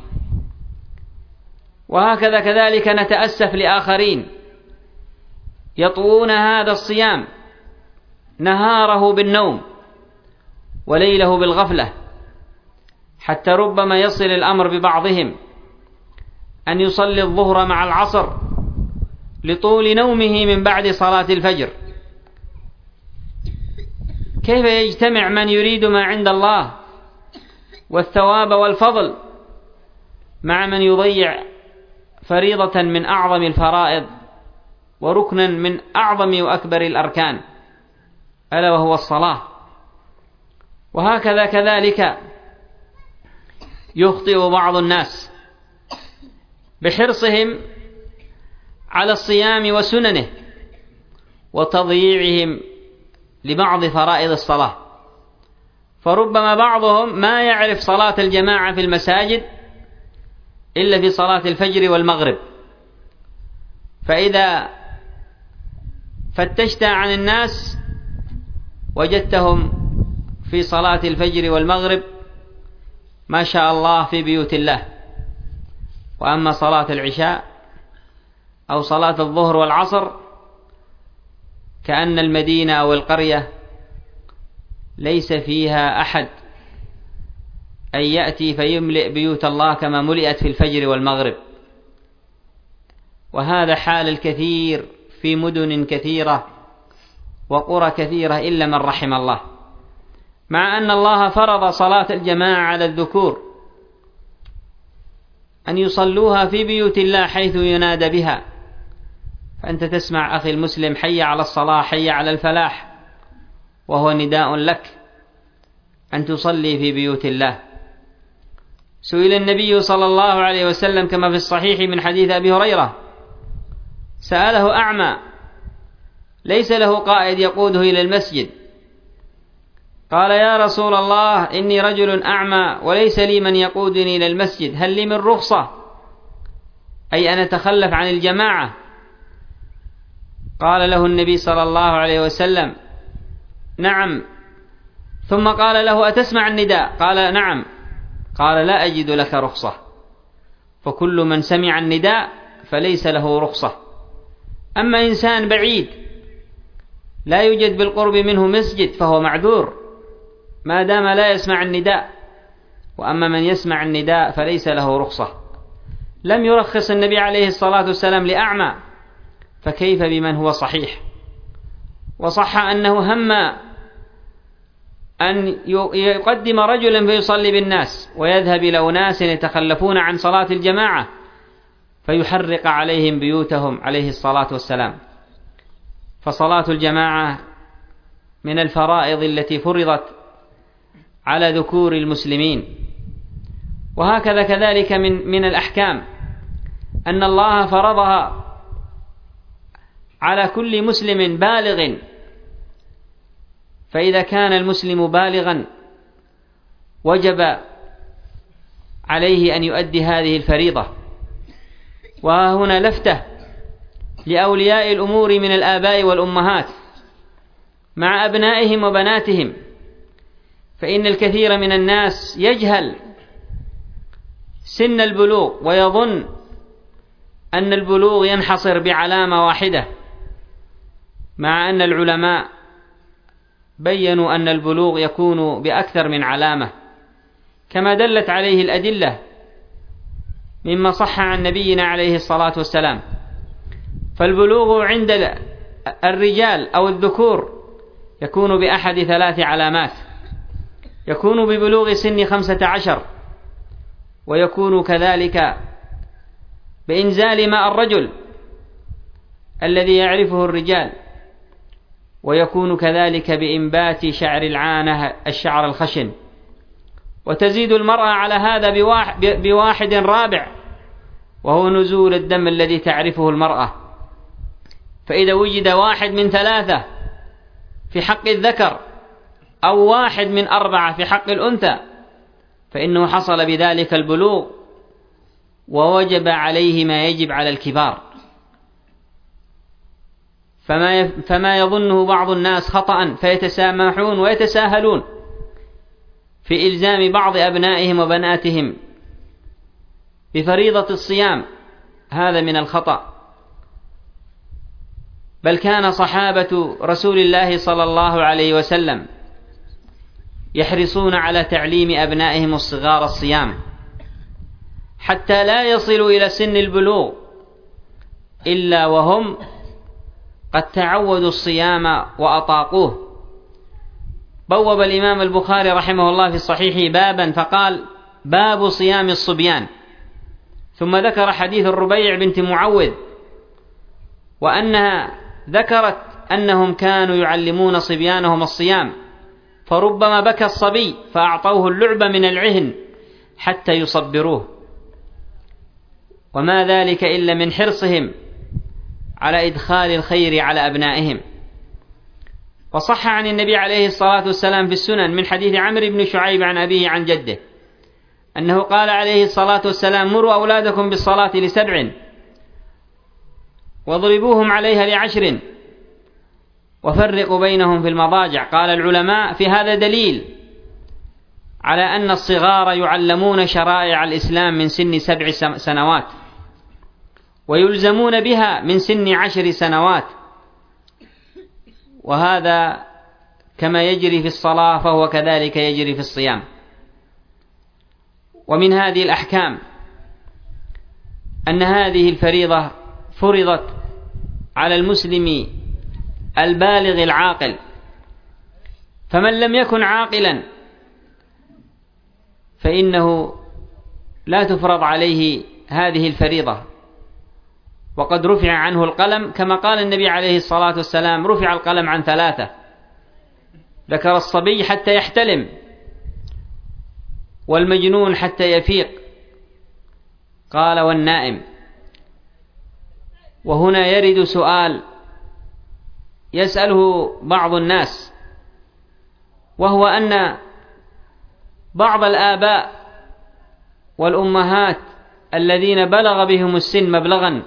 وهكذا كذلك نتأسف لآخرين يطوون هذا الصيام نهاره بالنوم وليله بالغفلة، حتى ربما يصل الأمر ببعضهم أن يصلي الظهر مع العصر لطول نومه من بعد صلاة الفجر. كيف يجتمع من يريد ما عند الله والثواب والفضل مع من يضيع فريضة من أعظم الفرائض وركنا من أعظم وأكبر الأركان، ألا وهو الصلاة؟ وهكذا كذلك يخطئ بعض الناس بحرصهم على الصيام وسننه وتضييعهم لبعض فرائض الصلاة، فربما بعضهم ما يعرف صلاة الجماعة في المساجد إلا في صلاة الفجر والمغرب، فإذا فتشت عن الناس وجدتهم في صلاة الفجر والمغرب ما شاء الله في بيوت الله. وأما صلاة العشاء أو صلاة الظهر والعصر كأن المدينة أو القرية ليس فيها أحد أن يأتي فيملئ بيوت الله كما ملئت في الفجر والمغرب. وهذا حال الكثير في مدن كثيرة وقرى كثيرة إلا من رحم الله، مع أن الله فرض صلاة الجماعة على الذكور أن يصلوها في بيوت الله حيث ينادى بها. فأنت تسمع أخي المسلم: حي على الصلاة، حي على الفلاح، وهو نداء لك أن تصلي في بيوت الله. سئل النبي صلى الله عليه وسلم كما في الصحيح من حديث أبي هريرة، سأله أعمى ليس له قائد يقوده إلى المسجد، قال: يا رسول الله إني رجل أعمى وليس لي من يقودني إلى المسجد، هل لي من رخصة أي أن أتخلف عن الجماعة؟ قال له النبي صلى الله عليه وسلم: نعم. ثم قال له: أتسمع النداء؟ قال: نعم. قال: لا أجد لك رخصة، فكل من سمع النداء فليس له رخصة. أما إنسان بعيد لا يوجد بالقرب منه مسجد فهو معذور ما دام لا يسمع النداء، وأما من يسمع النداء فليس له رخصة. لم يرخص النبي عليه الصلاة والسلام لأعمى، فكيف بمن هو صحيح؟ وصح أنه هم أن يقدم رجلا فيصلي بالناس ويذهب إلى أناس يتخلفون عن صلاة الجماعة فيحرق عليهم بيوتهم عليه الصلاة والسلام. فصلاة الجماعة من الفرائض التي فرضت على ذكور المسلمين. وهكذا كذلك من الأحكام أن الله فرضها على كل مسلم بالغ، فإذا كان المسلم بالغا وجب عليه أن يؤدي هذه الفريضة. وهنا لفتة لأولياء الأمور من الآباء والأمهات مع أبنائهم وبناتهم، فإن الكثير من الناس يجهل سن البلوغ ويظن أن البلوغ ينحصر بعلامة واحدة، مع أن العلماء بيّنوا أن البلوغ يكون بأكثر من علامة كما دلت عليه الأدلة مما صح عن نبينا عليه الصلاة والسلام. فالبلوغ عند الرجال أو الذكور يكون بأحد 3 علامات: يكون ببلوغ سن 15، ويكون كذلك بإنزال ماء الرجل الذي يعرفه الرجال، ويكون كذلك بإنبات شعر العانة الشعر الخشن، وتزيد المرأة على هذا بواحد رابع، وهو نزول الدم الذي تعرفه المرأة. فإذا وجد 1 من 3 في حق الذكر أو 1 من 4 في حق الأنثى فإنه حصل بذلك البلوغ، ووجب عليه ما يجب على الكبار. فما يظنه بعض الناس خطأ فيتسامحون ويتساهلون في إلزام بعض أبنائهم وبناتهم بفريضة الصيام، هذا من الخطأ. بل كان صحابة رسول الله صلى الله عليه وسلم يحرصون على تعليم أبنائهم الصغار الصيام حتى لا يصلوا إلى سن البلوغ إلا وهم قد تعودوا الصيام وأطاقوه. بوب الإمام البخاري رحمه الله في الصحيح بابا فقال: باب صيام الصبيان، ثم ذكر حديث الربيع بنت معوذ، وأنها ذكرت أنهم كانوا يعلمون صبيانهم الصيام، فربما بكى الصبي فأعطوه اللعبة من العهن حتى يصبروه، وما ذلك إلا من حرصهم على إدخال الخير على أبنائهم. وصح عن النبي عليه الصلاة والسلام في السنن من حديث عمرو بن شعيب عن أبيه عن جده أنه قال عليه الصلاة والسلام: مروا أولادكم بالصلاة ل7 واضربوهم عليها ل10 وفرقوا بينهم في المضاجع. قال العلماء: في هذا دليل على أن الصغار يعلمون شرائع الإسلام من سن 7 سنوات، ويلزمون بها من سن 10 سنوات، وهذا كما يجري في الصلاة فهو كذلك يجري في الصيام. ومن هذه الأحكام أن هذه الفريضة فرضت على المسلم البالغ العاقل، فمن لم يكن عاقلا فإنه لا تفرض عليه هذه الفريضة، وقد رفع عنه القلم، كما قال النبي عليه الصلاة والسلام: رفع القلم عن 3، ذكر الصبي حتى يحتلم، والمجنون حتى يفيق، قال والنائم. وهنا يرد سؤال يسأله بعض الناس، وهو أن بعض الآباء والأمهات الذين بلغ بهم السن مبلغا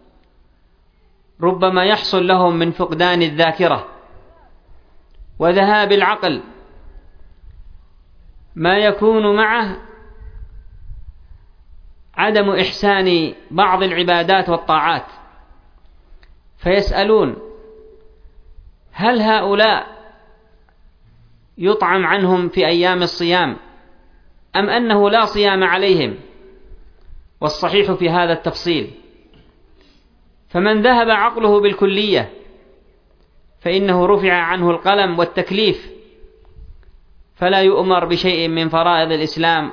ربما يحصل لهم من فقدان الذاكرة وذهاب العقل ما يكون معه عدم إحسان بعض العبادات والطاعات، فيسألون: هل هؤلاء يطعم عنهم في أيام الصيام أم أنه لا صيام عليهم؟ والصحيح في هذا التفصيل. فمن ذهب عقله بالكلية فإنه رفع عنه القلم والتكليف، فلا يؤمر بشيء من فرائض الإسلام،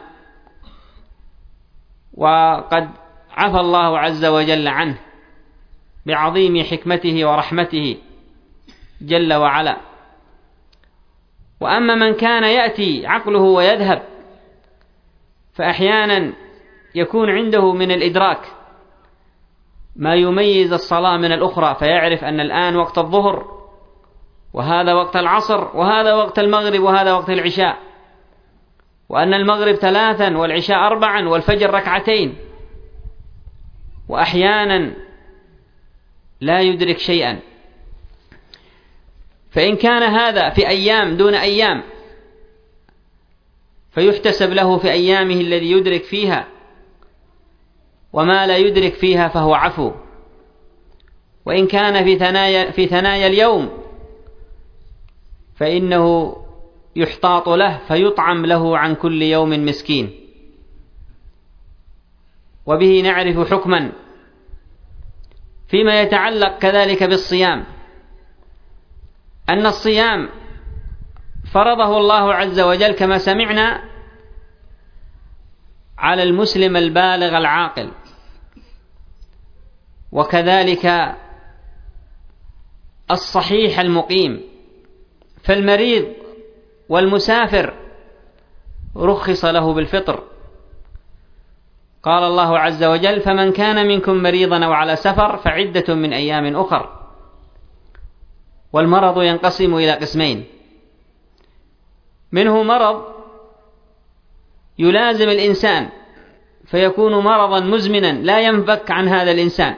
وقد عفى الله عز وجل عنه بعظيم حكمته ورحمته جل وعلا. وأما من كان يأتي عقله ويذهب فأحيانا يكون عنده من الإدراك ما يميز الصلاة من الأخرى، فيعرف أن الآن وقت الظهر، وهذا وقت العصر، وهذا وقت المغرب، وهذا وقت العشاء، وأن المغرب 3 والعشاء 4 والفجر 2 وأحيانا لا يدرك شيئا. فإن كان هذا في أيام دون أيام فيحتسب له في أيامه الذي يدرك فيها، وما لا يدرك فيها فهو عفو. وإن كان في ثنايا اليوم فإنه يحتاط له فيطعم له عن كل يوم مسكين. وبه نعرف حكما فيما يتعلق كذلك بالصيام، أن الصيام فرضه الله عز وجل كما سمعنا على المسلم البالغ العاقل، وكذلك الصحيح المقيم. فالمريض والمسافر رخص له بالفطر. قال الله عز وجل: فمن كان منكم مريضا أو على سفر فعدة من أيام أخر. والمرض ينقسم إلى قسمين: منه مرض يلازم الإنسان فيكون مرضا مزمنا لا ينفك عن هذا الإنسان،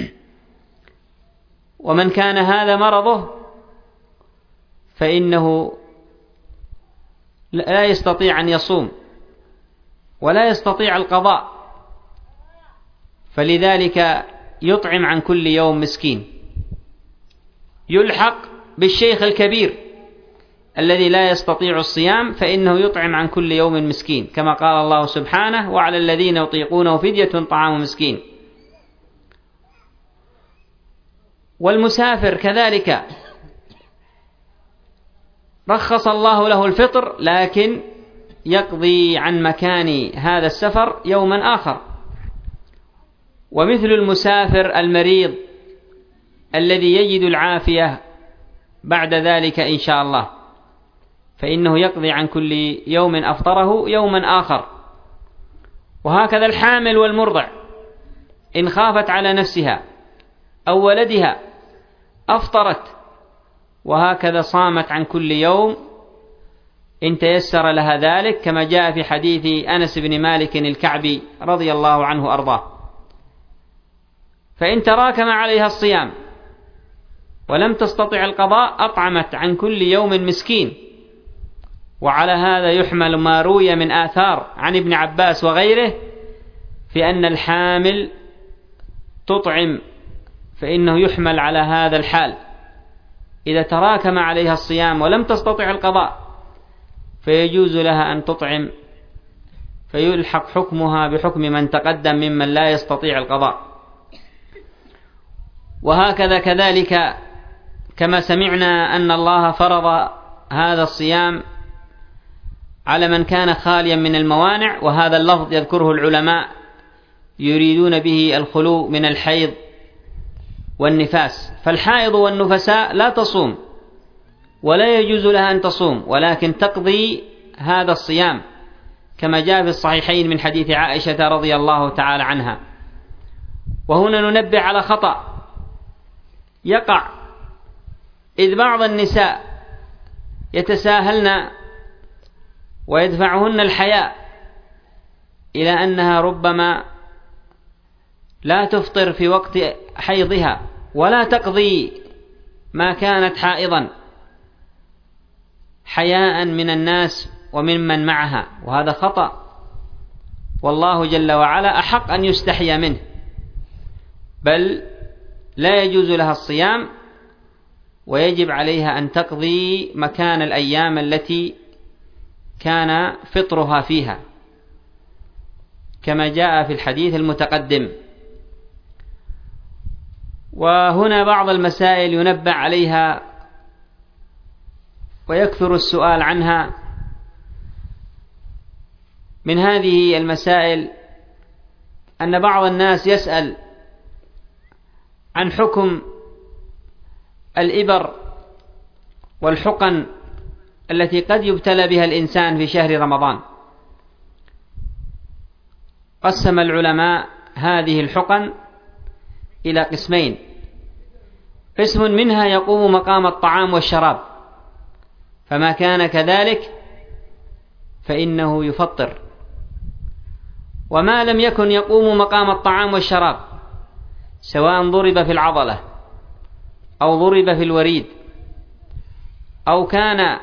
ومن كان هذا مرضه فإنه لا يستطيع أن يصوم ولا يستطيع القضاء، فلذلك يطعم عن كل يوم مسكين. يلحق بالشيخ الكبير الذي لا يستطيع الصيام فإنه يطعم عن كل يوم مسكين، كما قال الله سبحانه: وعلى الذين يطيقونه فدية طعام مسكين. والمسافر كذلك رخص الله له الفطر، لكن يقضي عن مكان هذا السفر يوما آخر. ومثل المسافر المريض الذي يجد العافية بعد ذلك إن شاء الله، فإنه يقضي عن كل يوم أفطره يوما آخر. وهكذا الحامل والمرضع إن خافت على نفسها أو ولدها أفطرت، وهكذا صامت عن كل يوم إن تيسر لها ذلك، كما جاء في حديث أنس بن مالك الكعبي رضي الله عنه أرضاه. فإن تراكم عليها الصيام ولم تستطع القضاء أطعمت عن كل يوم مسكين. وعلى هذا يحمل ما روي من آثار عن ابن عباس وغيره في أن الحامل تطعم، فإنه يحمل على هذا الحال. إذا تراكم عليها الصيام ولم تستطع القضاء فيجوز لها أن تطعم، فيلحق حكمها بحكم من تقدم ممن لا يستطيع القضاء. وهكذا كذلك كما سمعنا أن الله فرض هذا الصيام على من كان خاليا من الموانع، وهذا اللفظ يذكره العلماء يريدون به الخلو من الحيض والنفاس. فالحائض والنفساء لا تصوم ولا يجوز لها أن تصوم، ولكن تقضي هذا الصيام كما جاء في الصحيحين من حديث عائشة رضي الله تعالى عنها. وهنا ننبه على خطأ يقع، إذ بعض النساء يتساهلن ويدفعهن الحياء إلى أنها ربما لا تفطر في وقت حيضها ولا تقضي ما كانت حائضا حياء من الناس وممن معها، وهذا خطأ، والله جل وعلا أحق أن يستحيا منه، بل لا يجوز لها الصيام، ويجب عليها أن تقضي مكان الأيام التي كان فطرها فيها كما جاء في الحديث المتقدم. وهنا بعض المسائل ينبه عليها ويكثر السؤال عنها. من هذه المسائل أن بعض الناس يسأل عن حكم الإبر والحقن التي قد يبتلى بها الإنسان في شهر رمضان. قسم العلماء هذه الحقن إلى قسمين: قسم منها يقوم مقام الطعام والشراب، فما كان كذلك فإنه يفطر، وما لم يكن يقوم مقام الطعام والشراب سواء ضرب في العضلة أو ضرب في الوريد أو كان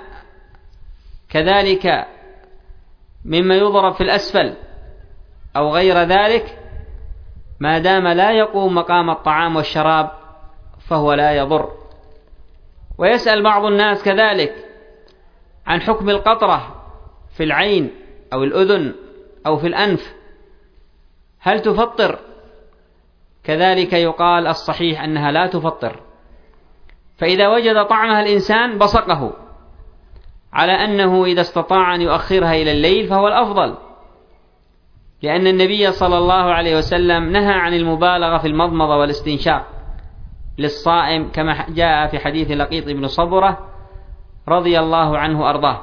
كذلك مما يضرب في الأسفل أو غير ذلك، ما دام لا يقوم مقام الطعام والشراب فهو لا يضر. ويسأل بعض الناس كذلك عن حكم القطرة في العين أو الأذن أو في الأنف، هل تفطر؟ كذلك يقال الصحيح أنها لا تفطر، فإذا وجد طعمها الإنسان بصقه على أنه إذا استطاع أن يؤخرها إلى الليل فهو الأفضل، لأن النبي صلى الله عليه وسلم نهى عن المبالغة في المضمضة والاستنشاق للصائم كما جاء في حديث لقيط بن صبرة رضي الله عنه أرضاه.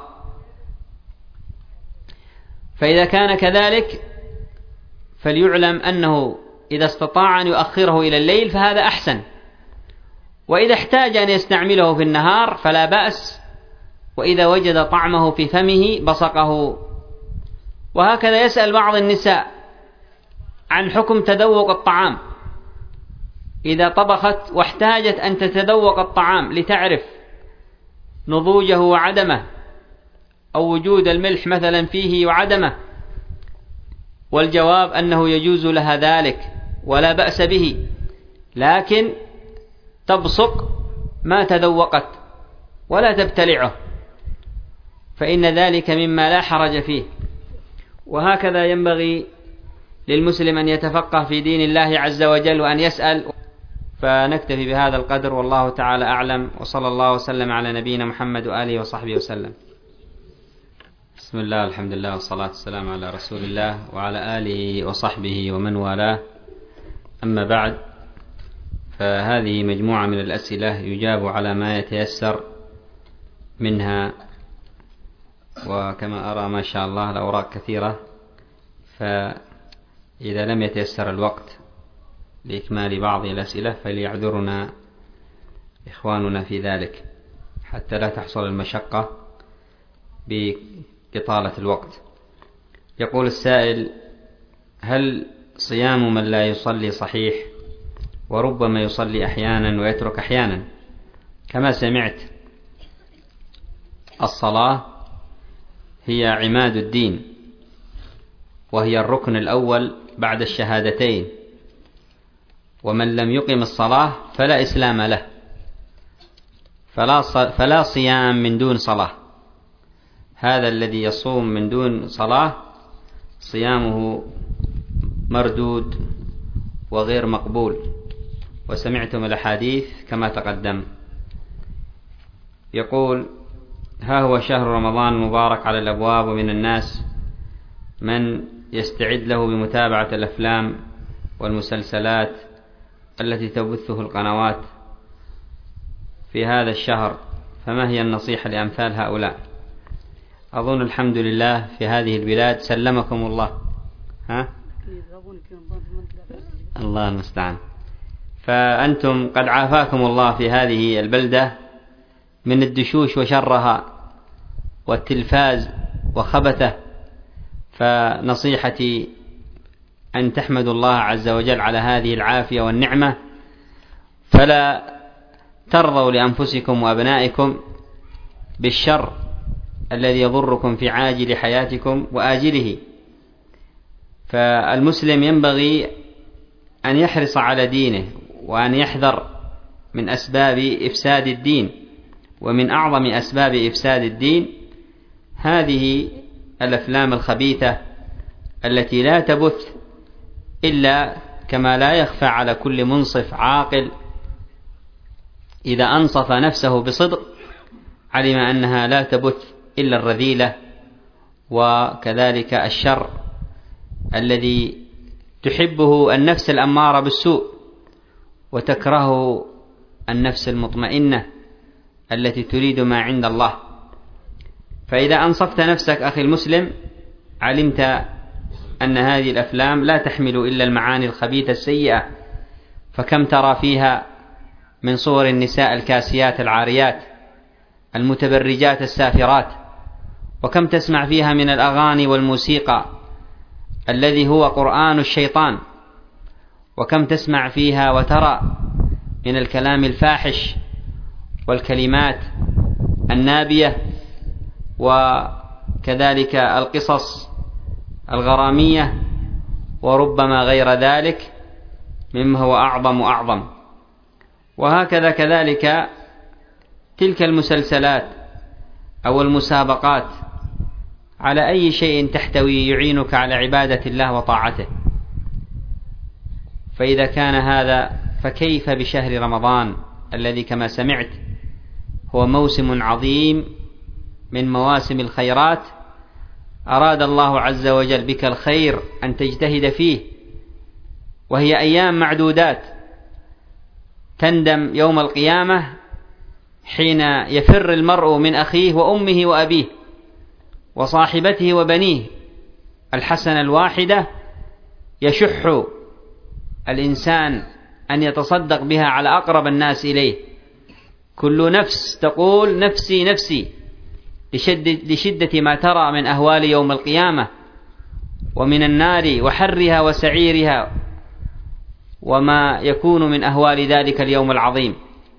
فإذا كان كذلك فليعلم أنه إذا استطاع أن يؤخره إلى الليل فهذا أحسن، وإذا احتاج أن يستعمله في النهار فلا بأس، وإذا وجد طعمه في فمه بصقه. وهكذا يسأل بعض النساء عن حكم تذوق الطعام، إذا طبخت واحتاجت أن تتذوق الطعام لتعرف نضوجه وعدمه أو وجود الملح مثلا فيه وعدمه، والجواب أنه يجوز لها ذلك ولا بأس به، لكن تبصق ما تذوقت ولا تبتلعه، فإن ذلك مما لا حرج فيه. وهكذا ينبغي للمسلم أن يتفقه في دين الله عز وجل وأن يسأل. فنكتفي بهذا القدر، والله تعالى أعلم، وصلى الله وسلم على نبينا محمد وآله وصحبه وسلم. بسم الله، الحمد لله، والصلاة والسلام على رسول الله وعلى آله وصحبه ومن والاه. أما بعد، فهذه مجموعة من الأسئلة يجاب على ما يتيسر منها، وكما أرى ما شاء الله الأوراق كثيرة، فإذا لم يتيسر الوقت لإكمال بعض الأسئلة فليعذرنا إخواننا في ذلك حتى لا تحصل المشقة بإطالة الوقت. يقول السائل: هل صيام من لا يصلي صحيح وربما يصلي أحيانا ويترك أحيانا؟ كما سمعت، الصلاة هي عماد الدين، وهي الركن الأول بعد الشهادتين، ومن لم يقم الصلاة فلا إسلام له، فلا صيام من دون صلاة. هذا الذي يصوم من دون صلاة صيامه مردود وغير مقبول، وسمعتم الأحاديث كما تقدم. يقول: ها هو شهر رمضان المبارك على الأبواب، ومن الناس من يستعد له بمتابعة الأفلام والمسلسلات التي تبثه القنوات في هذا الشهر، فما هي النصيحة لأمثال هؤلاء؟ أظن الحمد لله في هذه البلاد سلمكم الله، الله المستعان، فأنتم قد عافاكم الله في هذه البلدة من الدشوش وشرها والتلفاز وخبثه. فنصيحتي أن تحمدوا الله عز وجل على هذه العافية والنعمة، فلا ترضوا لأنفسكم وأبنائكم بالشر الذي يضركم في عاجل حياتكم وآجله. فالمسلم ينبغي أن يحرص على دينه وأن يحذر من أسباب إفساد الدين، ومن أعظم أسباب إفساد الدين هذه الأفلام الخبيثة التي لا تبث إلا كما لا يخفى على كل منصف عاقل إذا أنصف نفسه بصدق علم أنها لا تبث إلا الرذيلة، وكذلك الشر الذي تحبه النفس الأمارة بالسوء وتكرهه النفس المطمئنة التي تريد ما عند الله. فإذا أنصفت نفسك أخي المسلم علمت أن هذه الأفلام لا تحمل إلا المعاني الخبيثة السيئة، فكم ترى فيها من صور النساء الكاسيات العاريات المتبرجات السافرات، وكم تسمع فيها من الأغاني والموسيقى الذي هو قرآن الشيطان، وكم تسمع فيها وترى من الكلام الفاحش والكلمات النابية، وكذلك القصص الغرامية، وربما غير ذلك مما هو أعظم. وهكذا كذلك تلك المسلسلات أو المسابقات على أي شيء تحتوي يعينك على عبادة الله وطاعته. فإذا كان هذا فكيف بشهر رمضان الذي كما سمعت هو موسم عظيم من مواسم الخيرات أراد الله عز وجل بك الخير أن تجتهد فيه، وهي أيام معدودات تندم يوم القيامة حين يفر المرء من أخيه وأمه وأبيه وصاحبته وبنيه. الحسنة الواحدة يشح الإنسان أن يتصدق بها على أقرب الناس إليه، كل نفس تقول نفسي نفسي لشدة ما ترى من أهوال يوم القيامة ومن النار وحرها وسعيرها وما يكون من أهوال ذلك اليوم العظيم.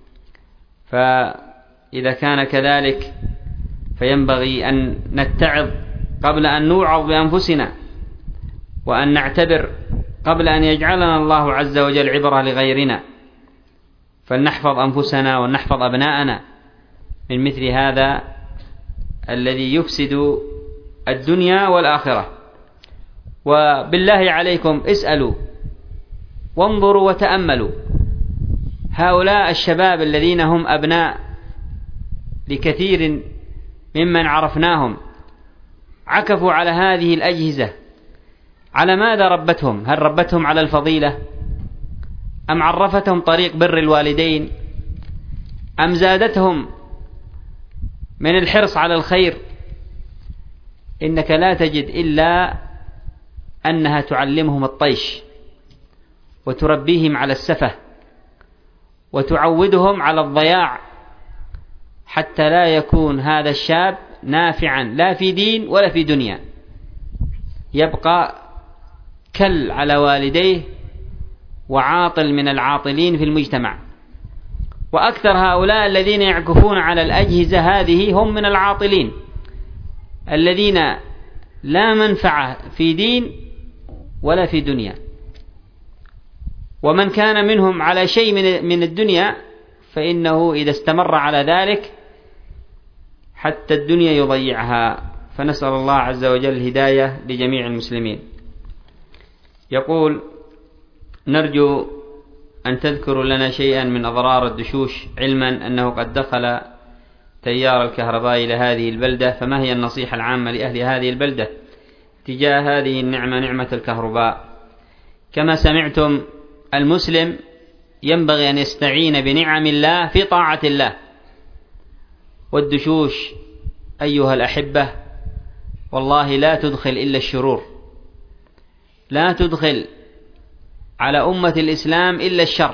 فإذا كان كذلك فينبغي أن نتعظ قبل أن نوعظ بأنفسنا، وأن نعتبر قبل أن يجعلنا الله عز وجل عبرة لغيرنا، فلنحفظ أنفسنا ونحفظ أبناءنا من مثل هذا الذي يفسد الدنيا والآخرة. وبالله عليكم اسألوا وانظروا وتأملوا هؤلاء الشباب الذين هم أبناء لكثير ممن عرفناهم، عكفوا على هذه الأجهزة، على ماذا ربتهم؟ هل ربتهم على الفضيلة؟ أم عرفتهم طريق بر الوالدين؟ أم زادتهم من الحرص على الخير؟ إنك لا تجد إلا أنها تعلمهم الطيش وتربيهم على السفه وتعودهم على الضياع، حتى لا يكون هذا الشاب نافعا لا في دين ولا في دنيا، يبقى كل على والديه وعاطل من العاطلين في المجتمع. وأكثر هؤلاء الذين يعكفون على الأجهزة هذه هم من العاطلين الذين لا منفعة في دين ولا في دنيا. ومن كان منهم على شيء من الدنيا فإنه إذا استمر على ذلك حتى الدنيا يضيعها. فنسأل الله عز وجل الهداية لجميع المسلمين. يقول: نرجو أن تذكروا لنا شيئا من أضرار الدشوش، علما أنه قد دخل تيار الكهرباء إلى هذه البلدة، فما هي النصيحة العامة لأهل هذه البلدة تجاه هذه النعمة، نعمة الكهرباء؟ كما سمعتم، المسلم ينبغي أن يستعين بنعم الله في طاعة الله. والدشوش أيها الأحبة والله لا تدخل إلا الشرور، لا تدخل على أمة الإسلام إلا الشر.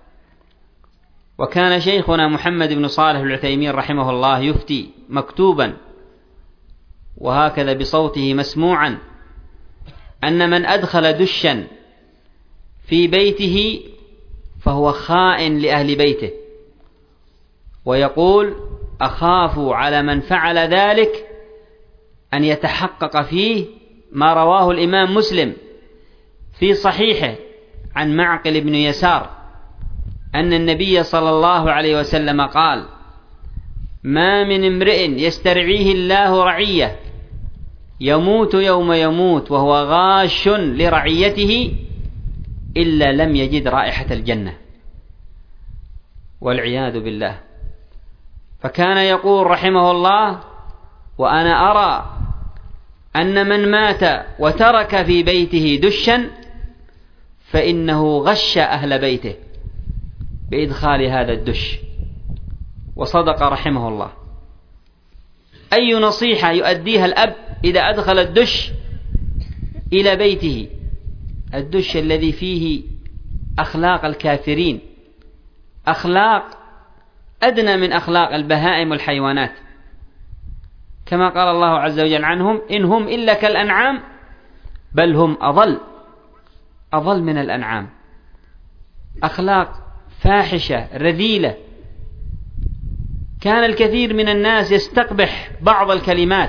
وكان شيخنا محمد بن صالح العثيمين رحمه الله يفتي مكتوبا وهكذا بصوته مسموعا أن من أدخل دشا في بيته فهو خائن لأهل بيته، ويقول: أخاف على من فعل ذلك أن يتحقق فيه ما رواه الإمام مسلم في صحيحه عن معقل بن يسار أن النبي صلى الله عليه وسلم قال: ما من امرئ يسترعيه الله رعية يموت يوم يموت وهو غاش لرعيته إلا لم يجد رائحة الجنة، والعياذ بالله. فكان يقول رحمه الله: وأنا أرى أن من مات وترك في بيته دشا فإنه غش أهل بيته بإدخال هذا الدش. وصدق رحمه الله. أي نصيحة يؤديها الأب إذا أدخل الدش إلى بيته، الدش الذي فيه أخلاق الكافرين، أخلاق أدنى من أخلاق البهائم والحيوانات، كما قال الله عز وجل عنهم: إن هم إلا كالأنعام بل هم أضل من الأنعام. أخلاق فاحشة رذيلة. كان الكثير من الناس يستقبح بعض الكلمات.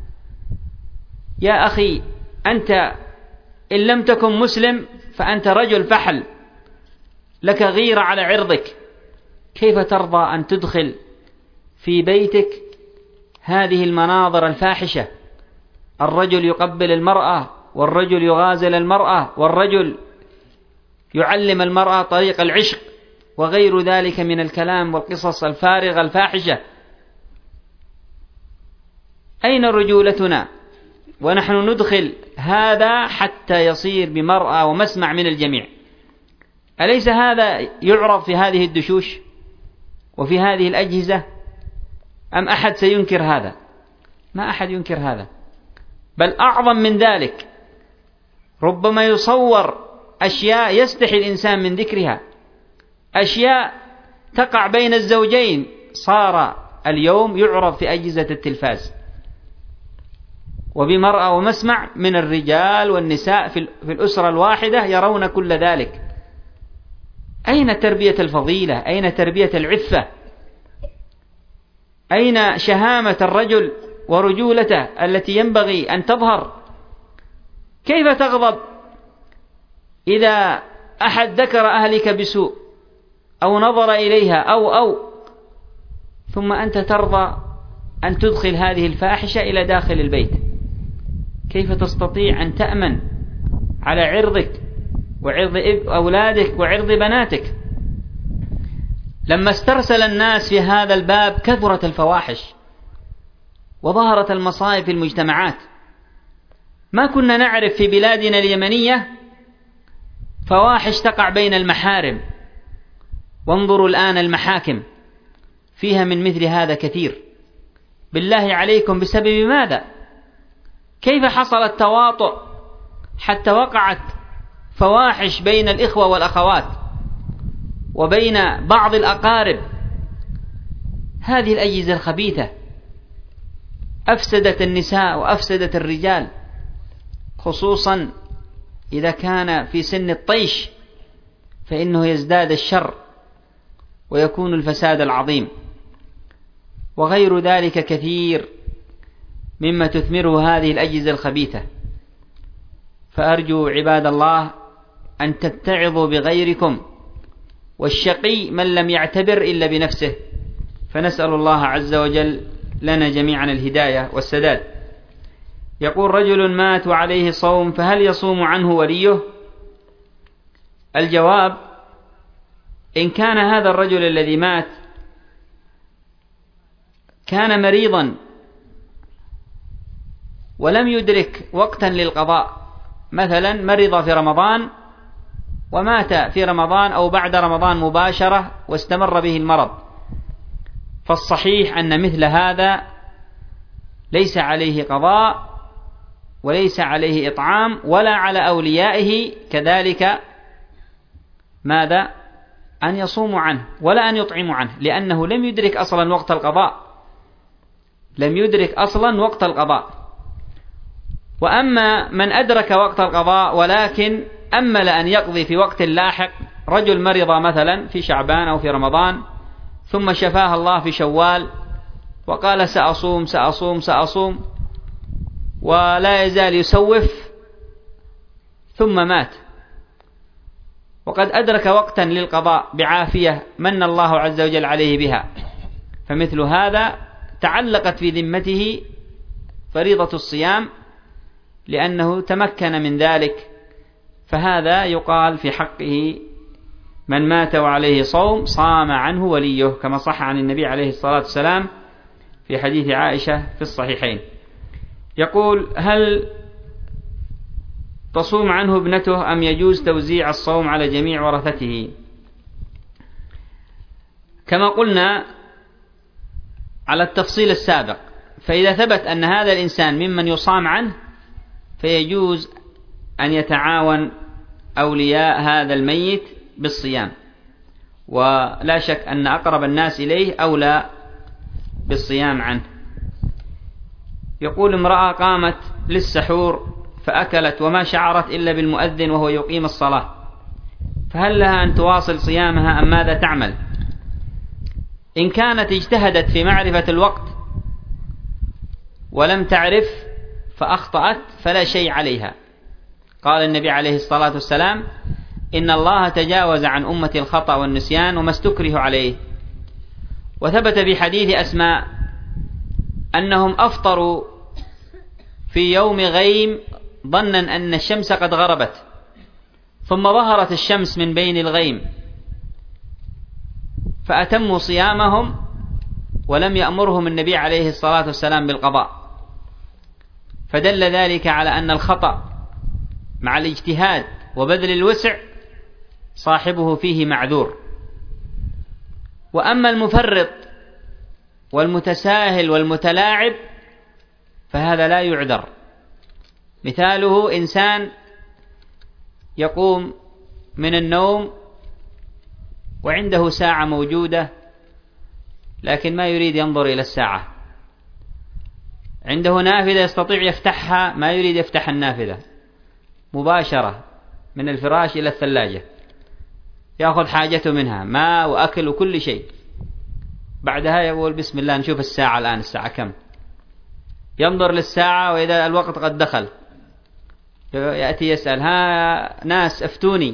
يا أخي، أنت إن لم تكن مسلم فأنت رجل فحل، لك غيرة على عرضك، كيف ترضى أن تدخل في بيتك هذه المناظر الفاحشة؟ الرجل يقبل المرأة، والرجل يغازل المرأة، والرجل يعلم المرأة طريق العشق، وغير ذلك من الكلام والقصص الفارغة الفاحشة. أين رجولتنا ونحن ندخل هذا حتى يصير بمرأى ومسمع من الجميع؟ أليس هذا يعرض في هذه الدشوش وفي هذه الأجهزة؟ أم أحد سينكر هذا؟ ما أحد ينكر هذا، بل أعظم من ذلك، ربما يصور أشياء يستحي الإنسان من ذكرها، أشياء تقع بين الزوجين صار اليوم يعرض في أجهزة التلفاز وبمرأى ومسمع من الرجال والنساء في الأسرة الواحدة يرون كل ذلك. أين تربية الفضيلة؟ أين تربية العفة؟ أين شهامة الرجل ورجولته التي ينبغي أن تظهر؟ كيف تغضب إذا أحد ذكر أهلك بسوء أو نظر إليها أو ثم أنت ترضى أن تدخل هذه الفاحشة إلى داخل البيت؟ كيف تستطيع أن تأمن على عرضك وعرض أولادك وعرض بناتك؟ لما استرسل الناس في هذا الباب كثرت الفواحش وظهرت المصائب في المجتمعات. ما كنا نعرف في بلادنا اليمنية فواحش تقع بين المحارم، وانظروا الآن المحاكم فيها من مثل هذا كثير. بالله عليكم بسبب ماذا؟ كيف حصل التواطؤ حتى وقعت فواحش بين الإخوة والأخوات وبين بعض الأقارب؟ هذه الأجهزة الخبيثة أفسدت النساء وأفسدت الرجال، خصوصا إذا كان في سن الطيش فإنه يزداد الشر ويكون الفساد العظيم، وغير ذلك كثير مما تثمره هذه الأجهزة الخبيثة. فأرجو عباد الله أن تتعظوا بغيركم، والشقي من لم يعتبر إلا بنفسه. فنسأل الله عز وجل لنا جميعا الهداية والسداد. يقول: رجل مات وعليه صوم فهل يصوم عنه وليه؟ الجواب: إن كان هذا الرجل الذي مات كان مريضا ولم يدرك وقتا للقضاء، مثلا مرض في رمضان ومات في رمضان أو بعد رمضان مباشرة واستمر به المرض، فالصحيح أن مثل هذا ليس عليه قضاء وليس عليه إطعام ولا على أوليائه كذلك ماذا؟ أن يصوموا عنه ولا أن يطعموا عنه، لأنه لم يدرك أصلا وقت القضاء، لم يدرك أصلا وقت القضاء. وأما من أدرك وقت القضاء ولكن أمل أن يقضي في وقت لاحق، رجل مرض مثلا في شعبان أو في رمضان ثم شفاه الله في شوال وقال سأصوم سأصوم سأصوم ولا يزال يسوف ثم مات، وقد أدرك وقتا للقضاء بعافية من الله عز وجل عليه بها، فمثل هذا تعلقت في ذمته فريضة الصيام لأنه تمكن من ذلك، فهذا يقال في حقه: من مات وعليه صوم صام عنه وليه، كما صح عن النبي عليه الصلاة والسلام في حديث عائشة في الصحيحين. يقول: هل تصوم عنه ابنته أم يجوز توزيع الصوم على جميع ورثته؟ كما قلنا على التفصيل السابق، فإذا ثبت أن هذا الإنسان ممن يصام عنه فيجوز أن يتعاون أولياء هذا الميت بالصيام، ولا شك أن أقرب الناس إليه أولى بالصيام عنه. يقول: امرأة قامت للسحور فأكلت وما شعرت إلا بالمؤذن وهو يقيم الصلاة، فهل لها أن تواصل صيامها أم ماذا تعمل؟ إن كانت اجتهدت في معرفة الوقت ولم تعرف فأخطأت فلا شيء عليها. قال النبي عليه الصلاة والسلام: إن الله تجاوز عن أمتي الخطأ والنسيان وما استكره عليه. وثبت في حديث أسماء أنهم أفطروا في يوم غيم ظنا أن الشمس قد غربت، ثم ظهرت الشمس من بين الغيم فأتموا صيامهم ولم يأمرهم النبي عليه الصلاة والسلام بالقضاء، فدل ذلك على أن الخطأ مع الاجتهاد وبذل الوسع صاحبه فيه معذور. وأما المفرط والمتساهل والمتلاعب فهذا لا يعذر. مثاله إنسان يقوم من النوم وعنده ساعة موجودة لكن ما يريد ينظر إلى الساعة، عنده نافذة يستطيع يفتحها، ما يريد يفتح النافذة، مباشرة من الفراش إلى الثلاجة يأخذ حاجته منها، ماء وأكل وكل شيء، بعدها يقول بسم الله نشوف الساعة الآن الساعة كم، ينظر للساعة وإذا الوقت قد دخل يأتي يسأل ها ناس افتوني،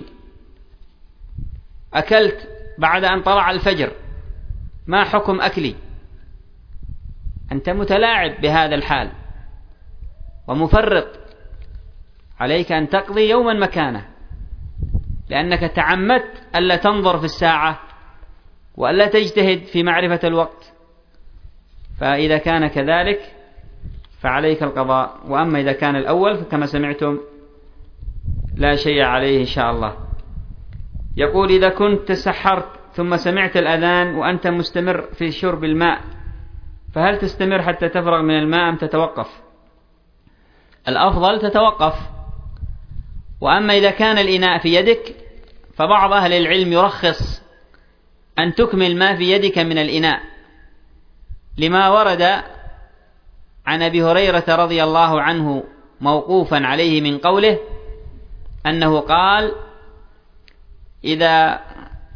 أكلت بعد أن طلع الفجر، ما حكم أكلي؟ أنت متلاعب بهذا الحال ومفرط، عليك أن تقضي يوما مكانه، لأنك تعمدت ألا تنظر في الساعة وألا تجتهد في معرفة الوقت. فإذا كان كذلك فعليك القضاء. وأما إذا كان الأول فكما سمعتم لا شيء عليه إن شاء الله. يقول إذا كنت تسحرت ثم سمعت الأذان وأنت مستمر في شرب الماء فهل تستمر حتى تفرغ من الماء أم تتوقف؟ الأفضل تتوقف. وأما إذا كان الإناء في يدك فبعض أهل العلم يرخص أن تكمل ما في يدك من الإناء، لما ورد عن أبي هريرة رضي الله عنه موقوفا عليه من قوله أنه قال إذا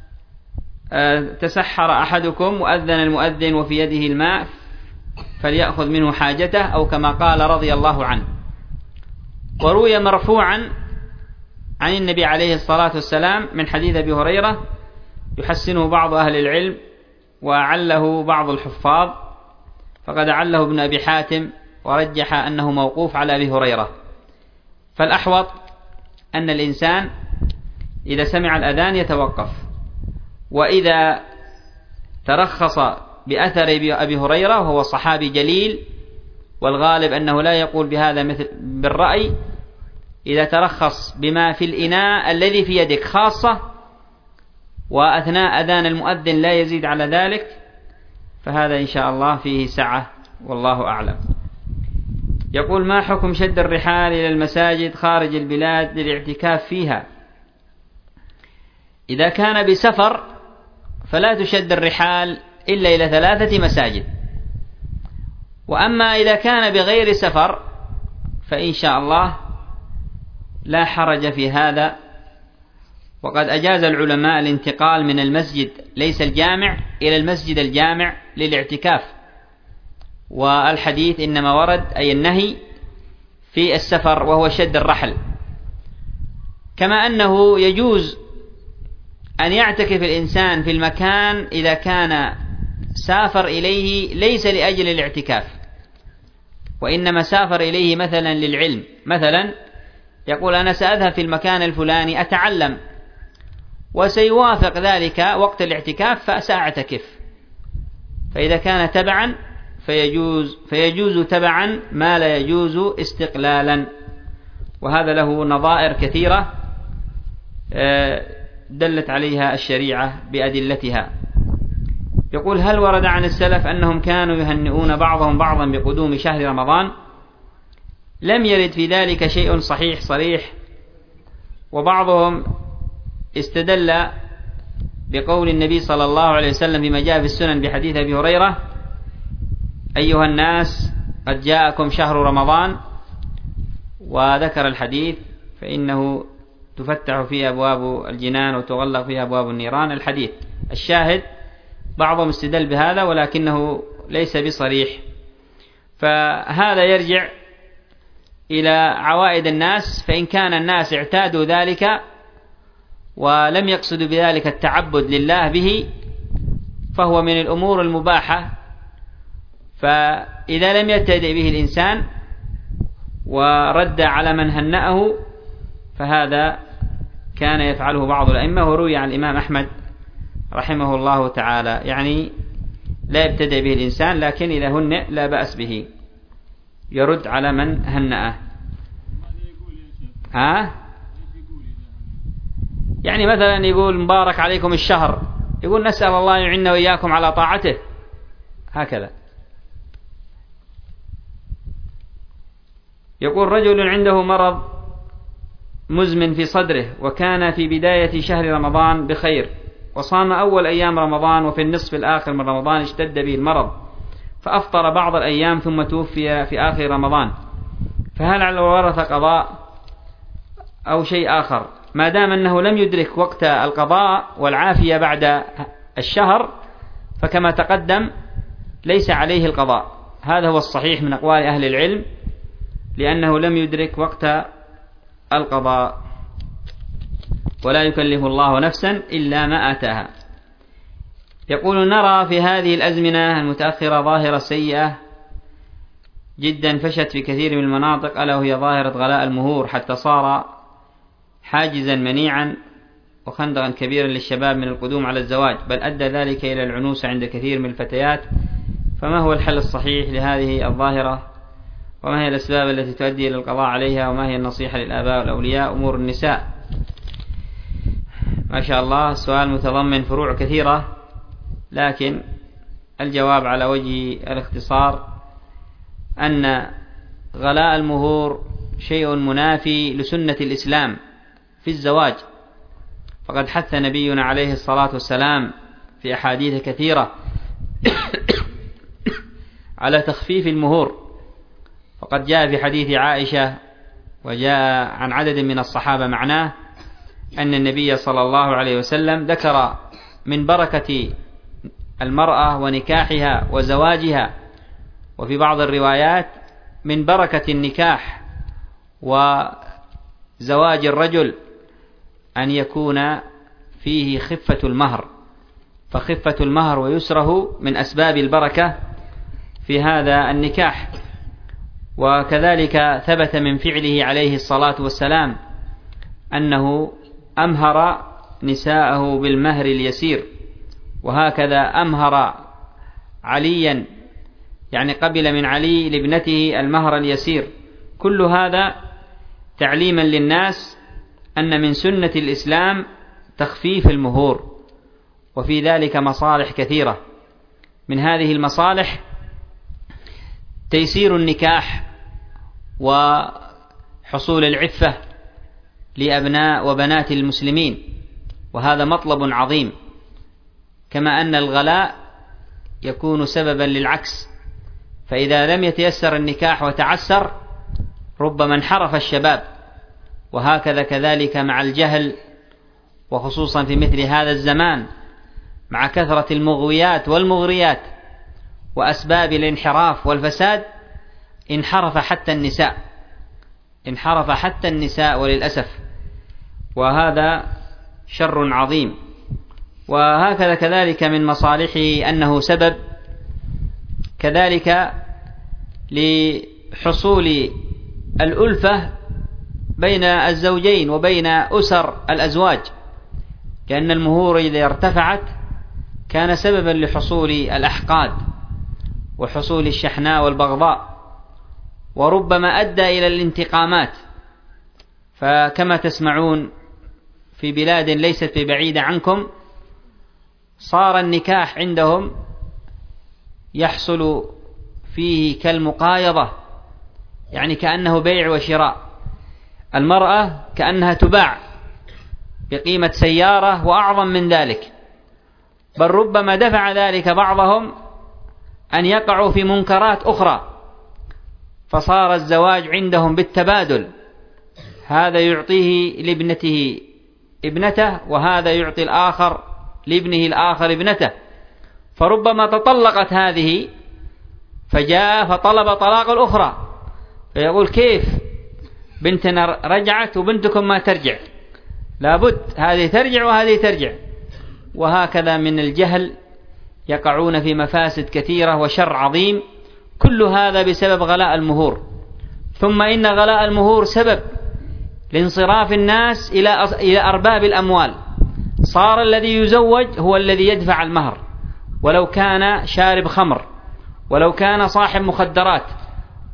تسحر أحدكم وأذن المؤذن وفي يده الماء فليأخذ منه حاجته، أو كما قال رضي الله عنه. وروي مرفوعا عن النبي عليه الصلاة والسلام من حديث أبي هريرة يحسنه بعض أهل العلم وأعله بعض الحفاظ، فقد أعله ابن أبي حاتم ورجح أنه موقوف على أبي هريرة. فالأحوط أن الإنسان إذا سمع الأذان يتوقف، وإذا ترخص بأثر أبي هريرة وهو صحابي جليل والغالب أنه لا يقول بهذا مثل بالرأي، إذا ترخص بما في الإناء الذي في يدك خاصة وأثناء أذان المؤذن لا يزيد على ذلك فهذا إن شاء الله فيه سعة والله أعلم. يقول ما حكم شد الرحال إلى المساجد خارج البلاد للاعتكاف فيها؟ إذا كان بسفر فلا تشد الرحال إلا إلى 3 مساجد. وأما إذا كان بغير سفر فإن شاء الله لا حرج في هذا، وقد أجاز العلماء الانتقال من المسجد ليس الجامع إلى المسجد الجامع للاعتكاف، والحديث إنما ورد أي النهي في السفر وهو شد الرحل. كما أنه يجوز أن يعتكف الإنسان في المكان إذا كان سافر إليه ليس لأجل الاعتكاف وإنما سافر إليه مثلا للعلم، مثلا يقول أنا سأذهب في المكان الفلاني أتعلم وسيوافق ذلك وقت الاعتكاف فسأعتكف، فإذا كان تبعا فيجوز تبعا ما لا يجوز استقلالا، وهذا له نظائر كثيرة دلت عليها الشريعة بأدلتها. يقول هل ورد عن السلف أنهم كانوا يهنئون بعضهم بعضا بقدوم شهر رمضان؟ لم يرد في ذلك شيء صحيح صريح، وبعضهم استدل بقول النبي صلى الله عليه وسلم فيما جاء في السنن بحديث أبي هريرة أيها الناس قد جاءكم شهر رمضان، وذكر الحديث فإنه تفتح فيه أبواب الجنان وتغلق فيه أبواب النيران. الحديث الشاهد بعضهم استدل بهذا ولكنه ليس بصريح، فهذا يرجع إلى عوائد الناس، فإن كان الناس اعتادوا ذلك ولم يقصدوا بذلك التعبد لله به فهو من الأمور المباحة، فإذا لم يبتدئ به الإنسان ورد على من هنأه فهذا كان يفعله بعض الأئمة، وروي عن الإمام أحمد رحمه الله تعالى يعني لا يبتدئ به الإنسان، لكن إذا هنئ لا بأس به. يرد على من هنأه. يعني مثلا يقول مبارك عليكم الشهر، يقول نسأل الله يعيننا وإياكم على طاعته، هكذا. يقول رجل عنده مرض مزمن في صدره، وكان في بداية شهر رمضان بخير، وصام أول أيام رمضان، وفي النصف الآخر من رمضان اشتد به المرض، فأفطر بعض الأيام ثم توفي في آخر رمضان، فهل على الورثة قضاء أو شيء آخر؟ ما دام أنه لم يدرك وقت القضاء والعافية بعد الشهر، فكما تقدم ليس عليه القضاء. هذا هو الصحيح من أقوال أهل العلم، لأنه لم يدرك وقت القضاء، ولا يكلف الله نفسا إلا ما آتاها. يقول نرى في هذه الأزمنة المتأخرة ظاهرة سيئة جدا فشت في كثير من المناطق، ألا وهي ظاهرة غلاء المهور، حتى صار حاجزا منيعا وخندقا كبيرا للشباب من القدوم على الزواج، بل أدى ذلك إلى العنوسة عند كثير من الفتيات. فما هو الحل الصحيح لهذه الظاهرة؟ وما هي الأسباب التي تؤدي إلى القضاء عليها؟ وما هي النصيحة للآباء والأولياء أمور النساء؟ ما شاء الله، سؤال متضمن فروع كثيرة، لكن الجواب على وجه الاختصار أن غلاء المهور شيء منافي لسنة الإسلام في الزواج، فقد حث نبينا عليه الصلاة والسلام في أحاديث كثيرة على تخفيف المهور. فقد جاء في حديث عائشة وجاء عن عدد من الصحابة معناه أن النبي صلى الله عليه وسلم ذكر من بركة المرأة ونكاحها وزواجها، وفي بعض الروايات من بركة النكاح وزواج الرجل أن يكون فيه خفة المهر، فخفة المهر ويسره من أسباب البركة في هذا النكاح. وكذلك ثبت من فعله عليه الصلاة والسلام أنه أمهر نساءه بالمهر اليسير، وهكذا أمهر عليا، يعني قبل من علي لابنته المهر اليسير. كل هذا تعليما للناس أن من سنة الإسلام تخفيف المهور، وفي ذلك مصالح كثيرة. من هذه المصالح تيسير النكاح وحصول العفة لأبناء وبنات المسلمين، وهذا مطلب عظيم، كما أن الغلاء يكون سببا للعكس، فإذا لم يتيسر النكاح وتعسر ربما انحرف الشباب. وهكذا كذلك مع الجهل، وخصوصا في مثل هذا الزمان مع كثرة المغويات والمغريات وأسباب الانحراف والفساد، انحرف حتى النساء وللأسف، وهذا شر عظيم. وهكذا كذلك من مصالحه أنه سبب كذلك لحصول الألفة بين الزوجين وبين أسر الأزواج، لأن المهور إذا ارتفعت كان سببا لحصول الأحقاد وحصول الشحناء والبغضاء، وربما أدى إلى الانتقامات. فكما تسمعون في بلاد ليست ببعيدة عنكم صار النكاح عندهم يحصل فيه كالمقايضة، يعني كأنه بيع وشراء، المرأة كأنها تباع بقيمة سيارة وأعظم من ذلك، بل ربما دفع ذلك بعضهم أن يقعوا في منكرات أخرى، فصار الزواج عندهم بالتبادل، هذا يعطيه لابنته ابنته، وهذا يعطي الآخر لابنه الآخر ابنته، فربما تطلقت هذه فجاء فطلب طلاق الأخرى، فيقول كيف بنتنا رجعت وبنتكم ما ترجع؟ لابد هذه ترجع وهذه ترجع. وهكذا من الجهل يقعون في مفاسد كثيرة وشر عظيم، كل هذا بسبب غلاء المهور. ثم إن غلاء المهور سبب لانصراف الناس إلى أرباب الأموال، صار الذي يزوج هو الذي يدفع المهر، ولو كان شارب خمر، ولو كان صاحب مخدرات،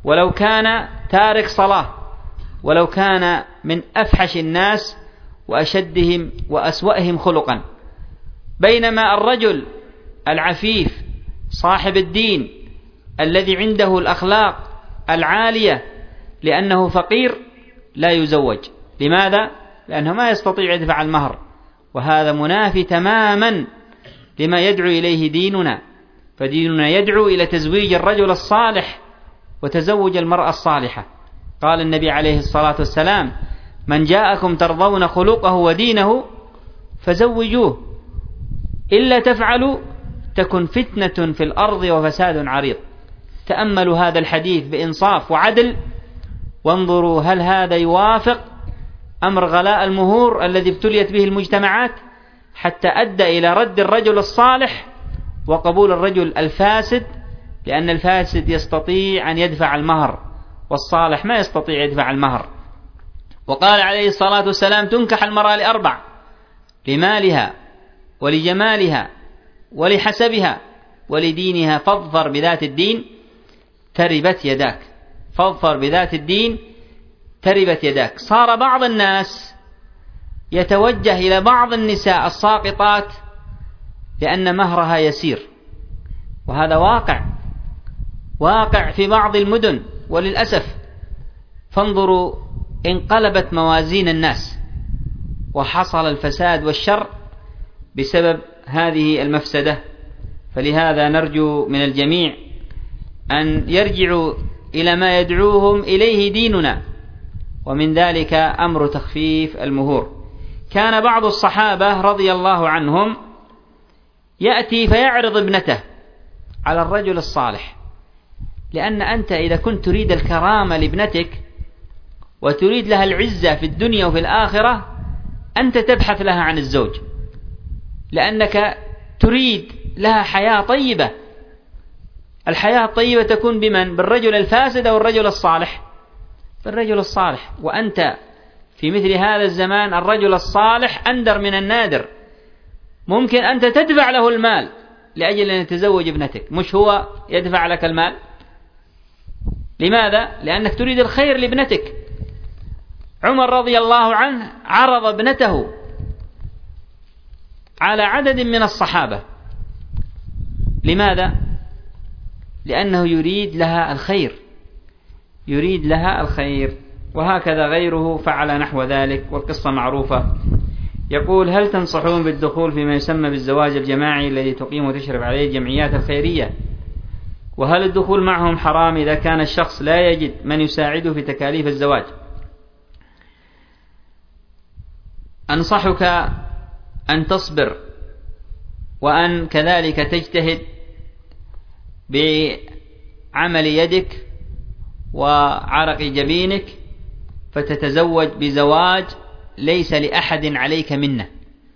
ولو كان تارك صلاة، ولو كان من أفحش الناس وأشدهم وأسوأهم خلقا. بينما الرجل العفيف صاحب الدين الذي عنده الأخلاق العالية لأنه فقير لا يزوج. لماذا؟ لأنه ما يستطيع يدفع المهر، وهذا منافي تماما لما يدعو إليه ديننا. فديننا يدعو إلى تزويج الرجل الصالح وتزوج المرأة الصالحة. قال النبي عليه الصلاة والسلام: من جاءكم ترضون خلقه ودينه فزوجوه، إلا تفعلوا تكن فتنة في الأرض وفساد عريض. تأملوا هذا الحديث بإنصاف وعدل، وانظروا هل هذا يوافق أمر غلاء المهور الذي ابتليت به المجتمعات، حتى أدى إلى رد الرجل الصالح وقبول الرجل الفاسد، لأن الفاسد يستطيع أن يدفع المهر والصالح ما يستطيع يدفع المهر. وقال عليه الصلاة والسلام: تنكح المرأة لأربع: لمالها ولجمالها ولحسبها ولدينها، فاظفر بذات الدين تربت يداك. فاظفر بذات الدين تربت يداك. صار بعض الناس يتوجه إلى بعض النساء الساقطات لأن مهرها يسير، وهذا واقع في بعض المدن وللأسف. فانظروا انقلبت موازين الناس وحصل الفساد والشر بسبب هذه المفسدة. فلهذا نرجو من الجميع أن يرجعوا إلى ما يدعوهم إليه ديننا، ومن ذلك أمر تخفيف المهور. كان بعض الصحابة رضي الله عنهم يأتي فيعرض ابنته على الرجل الصالح، لأن أنت إذا كنت تريد الكرامة لابنتك وتريد لها العزة في الدنيا وفي الآخرة، أنت تبحث لها عن الزوج، لأنك تريد لها حياة طيبة. الحياة الطيبة تكون بمن؟ بالرجل الفاسد أو الرجل الصالح؟ بالرجل الصالح. وأنت في مثل هذا الزمان الرجل الصالح أندر من النادر. ممكن أنت تدفع له المال لأجل أن يتزوج ابنتك، مش هو يدفع لك المال. لماذا؟ لأنك تريد الخير لابنتك. عمر رضي الله عنه عرض ابنته على عدد من الصحابة. لماذا؟ لأنه يريد لها الخير، وهكذا غيره فعل نحو ذلك، والقصة معروفة. يقول: هل تنصحون بالدخول فيما يسمى بالزواج الجماعي الذي تقيم وتشرف عليه الجمعيات الخيرية؟ وهل الدخول معهم حرام إذا كان الشخص لا يجد من يساعده في تكاليف الزواج؟ أنصحك أن تصبر، وأن كذلك تجتهد بعمل يدك وعرق جبينك، فتتزوج بزواج ليس لأحد عليك منه.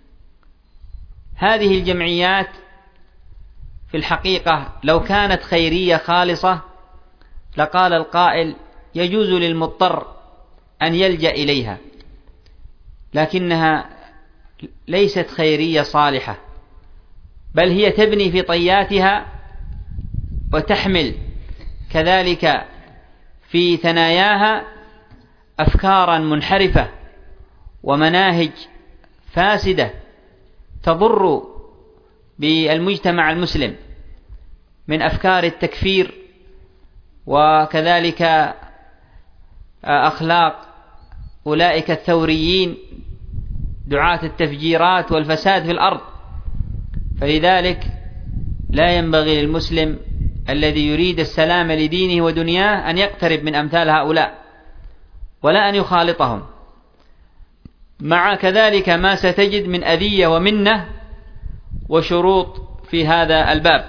هذه الجمعيات في الحقيقة لو كانت خيرية خالصة لقال القائل: يجوز للمضطر أن يلجأ إليها، لكنها ليست خيرية صالحة، بل هي تبني في طياتها وتحمل كذلك في ثناياها أفكارا منحرفة ومناهج فاسدة تضر بالمجتمع المسلم، من أفكار التكفير، وكذلك أخلاق أولئك الثوريين دعاة التفجيرات والفساد في الأرض. فلذلك لا ينبغي للمسلم الذي يريد السلام لدينه ودنياه أن يقترب من أمثال هؤلاء ولا أن يخالطهم، مع كذلك ما ستجد من أذية ومنة وشروط في هذا الباب.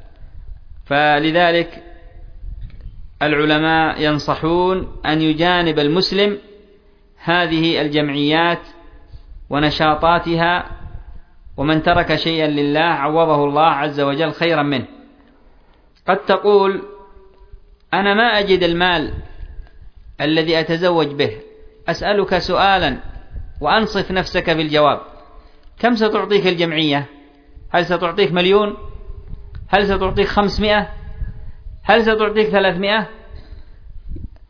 فلذلك العلماء ينصحون أن يجانب المسلم هذه الجمعيات ونشاطاتها، ومن ترك شيئا لله عوضه الله عز وجل خيرا منه. قد تقول: أنا ما أجد المال الذي أتزوج به. أسألك سؤالا وأنصف نفسك بالجواب: كم ستعطيك الجمعية؟ هل ستعطيك 1,000,000؟ هل ستعطيك 500؟ هل ستعطيك 300؟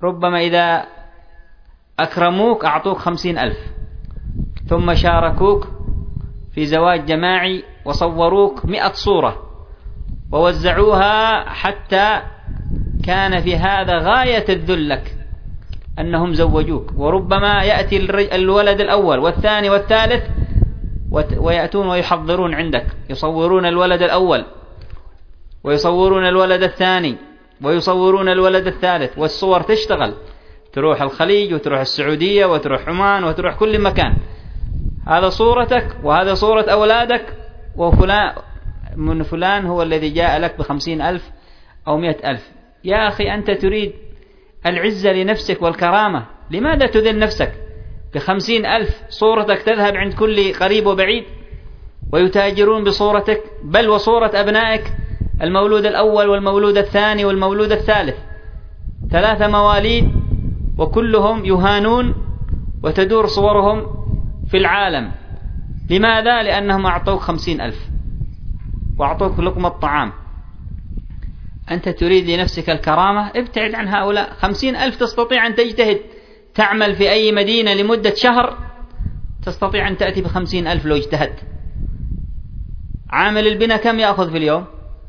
ربما إذا أكرموك أعطوك 50,000، ثم شاركوك في زواج جماعي وصوروك 100 صورة ووزعوها حتى كان في هذا غاية الذل لك أنهم زوجوك. وربما يأتي الولد الأول والثاني والثالث ويأتون ويحضرون عندك، يصورون الولد الأول ويصورون الولد الثاني ويصورون الولد الثالث، والصور تشتغل، تروح الخليج وتروح السعودية وتروح عمان وتروح كل مكان. هذا صورتك وهذا صورة أولادك، وفلان من فلان هو الذي جاء لك ب50,000 أو 100,000. يا أخي أنت تريد العزة لنفسك والكرامة، لماذا تذل نفسك ب50,000؟ صورتك تذهب عند كل قريب وبعيد ويتاجرون بصورتك، بل وصورة أبنائك، المولود الأول والمولود الثاني والمولود الثالث، 3 مواليد وكلهم يهانون وتدور صورهم في العالم. لماذا؟ لأنهم أعطوك 50,000 وأعطوك لقمة طعام. أنت تريد لنفسك الكرامة، ابتعد عن هؤلاء. 50,000 تستطيع أن تجتهد تعمل في أي مدينة لمدة شهر، تستطيع أن تأتي ب50,000 لو اجتهدت. عامل البناء كم يأخذ في اليوم؟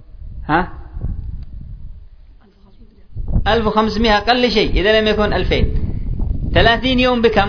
1500 أقل شيء إذا لم يكن 2000. 30 يوم بكم؟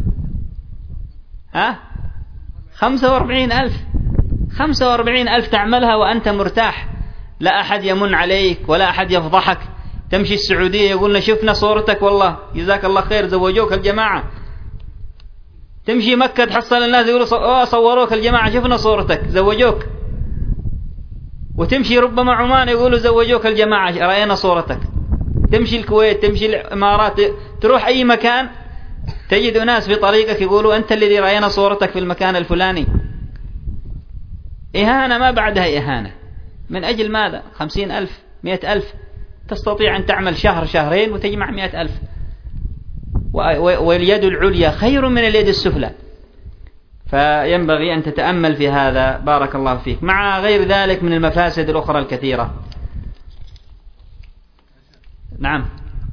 45,000. 45,000 تعملها وأنت مرتاح، لا أحد يمن عليك ولا أحد يفضحك. تمشي السعودية يقولنا شفنا صورتك والله جزاك الله خير زوجوك الجماعة. تمشي مكة تحصل الناس يقولوا صوروك الجماعة شفنا صورتك زوجوك. وتمشي ربما عمان يقولوا زوجوك الجماعة رأينا صورتك. تمشي الكويت، تمشي الإمارات، تروح أي مكان تجد ناس في طريقك يقولوا أنت الذي رأينا صورتك في المكان الفلاني. إهانة ما بعدها إهانة. من أجل ماذا؟ 50,000 100,000 تستطيع أن تعمل شهر شهرين وتجمع 100,000. واليد العليا خير من اليد السفلى. فينبغي أن تتأمل في هذا بارك الله فيك، مع غير ذلك من المفاسد الأخرى الكثيرة. نعم،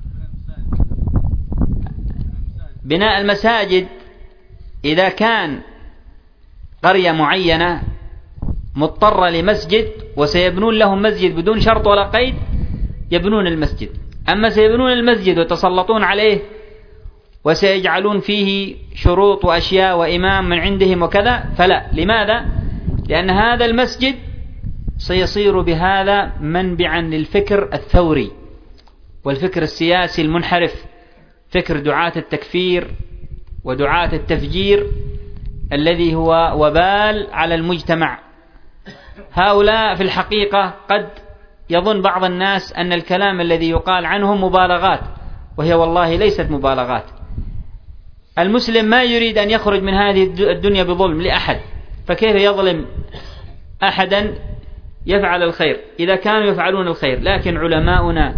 بناء المساجد إذا كان قرية معينة مضطرة لمسجد وسيبنون لهم مسجد بدون شرط ولا قيد يبنون المسجد. أما سيبنون المسجد ويتسلطون عليه وسيجعلون فيه شروط وأشياء وإمام من عندهم وكذا فلا. لماذا؟ لأن هذا المسجد سيصير بهذا منبعا للفكر الثوري والفكر السياسي المنحرف، فكر دعاة التكفير ودعاة التفجير الذي هو وبال على المجتمع. هؤلاء في الحقيقة قد يظن بعض الناس أن الكلام الذي يقال عنهم مبالغات، وهي والله ليست مبالغات. المسلم ما يريد أن يخرج من هذه الدنيا بظلم لأحد، فكيف يظلم أحدا يفعل الخير إذا كانوا يفعلون الخير؟ لكن علماؤنا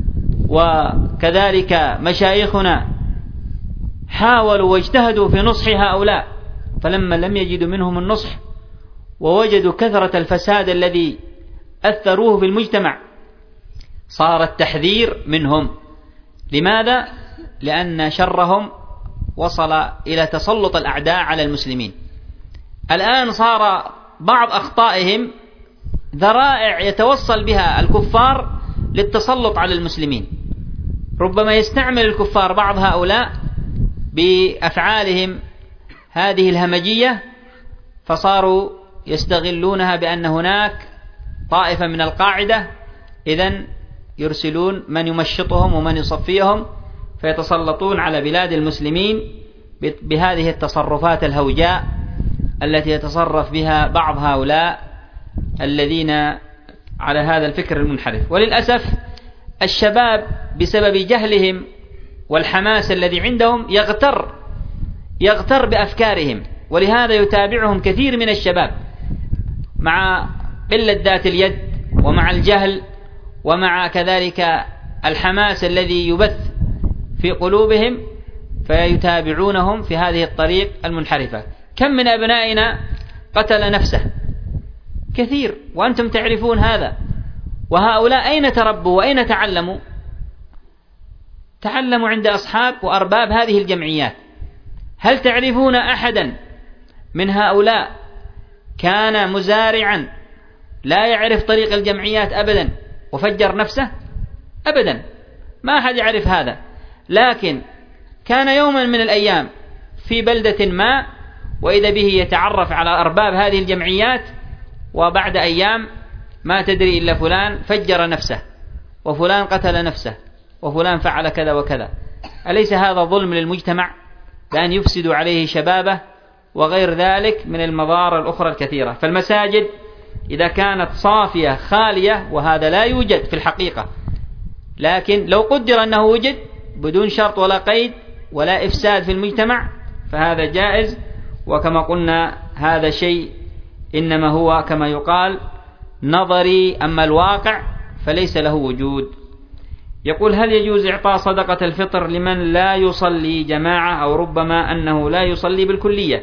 وكذلك مشايخنا حاولوا واجتهدوا في نصح هؤلاء، فلما لم يجدوا منهم النصح ووجدوا كثرة الفساد الذي أثروه في المجتمع صار التحذير منهم. لماذا؟ لأن شرهم وصل إلى تسلط الأعداء على المسلمين. الآن صار بعض أخطائهم ذرائع يتوصل بها الكفار للتسلط على المسلمين. ربما يستعمل الكفار بعض هؤلاء بأفعالهم هذه الهمجية، فصاروا يستغلونها بأن هناك طائفة من القاعدة، إذن يرسلون من يمشطهم ومن يصفيهم، فيتسلطون على بلاد المسلمين بهذه التصرفات الهوجاء التي يتصرف بها بعض هؤلاء الذين على هذا الفكر المنحرف. وللأسف الشباب بسبب جهلهم والحماس الذي عندهم يغتر بأفكارهم، ولهذا يتابعهم كثير من الشباب مع قلة ذات اليد ومع الجهل ومع كذلك الحماس الذي يبث في قلوبهم، فيتابعونهم في هذه الطريق المنحرفة. كم من أبنائنا قتل نفسه؟ كثير، وأنتم تعرفون هذا. وهؤلاء أين تربوا وأين تعلموا؟ تعلموا عند أصحاب وأرباب هذه الجمعيات. هل تعرفون أحدا من هؤلاء كان مزارعا لا يعرف طريق الجمعيات أبدا وفجر نفسه؟ أبدا، ما أحد يعرف هذا. لكن كان يوما من الأيام في بلدة ما، وإذا به يتعرف على أرباب هذه الجمعيات، وبعد أيام ما تدري إلا فلان فجر نفسه، وفلان قتل نفسه، وفلان فعل كذا وكذا. أليس هذا ظلم للمجتمع بأن يفسدوا عليه شبابه وغير ذلك من المضار الأخرى الكثيرة؟ فالمساجد إذا كانت صافية خالية، وهذا لا يوجد في الحقيقة، لكن لو قدر أنه وجد بدون شرط ولا قيد ولا إفساد في المجتمع فهذا جائز. وكما قلنا هذا شيء إنما هو كما يقال نظري، أما الواقع فليس له وجود. يقول: هل يجوز إعطاء صدقة الفطر لمن لا يصلي جماعة أو ربما أنه لا يصلي بالكلية؟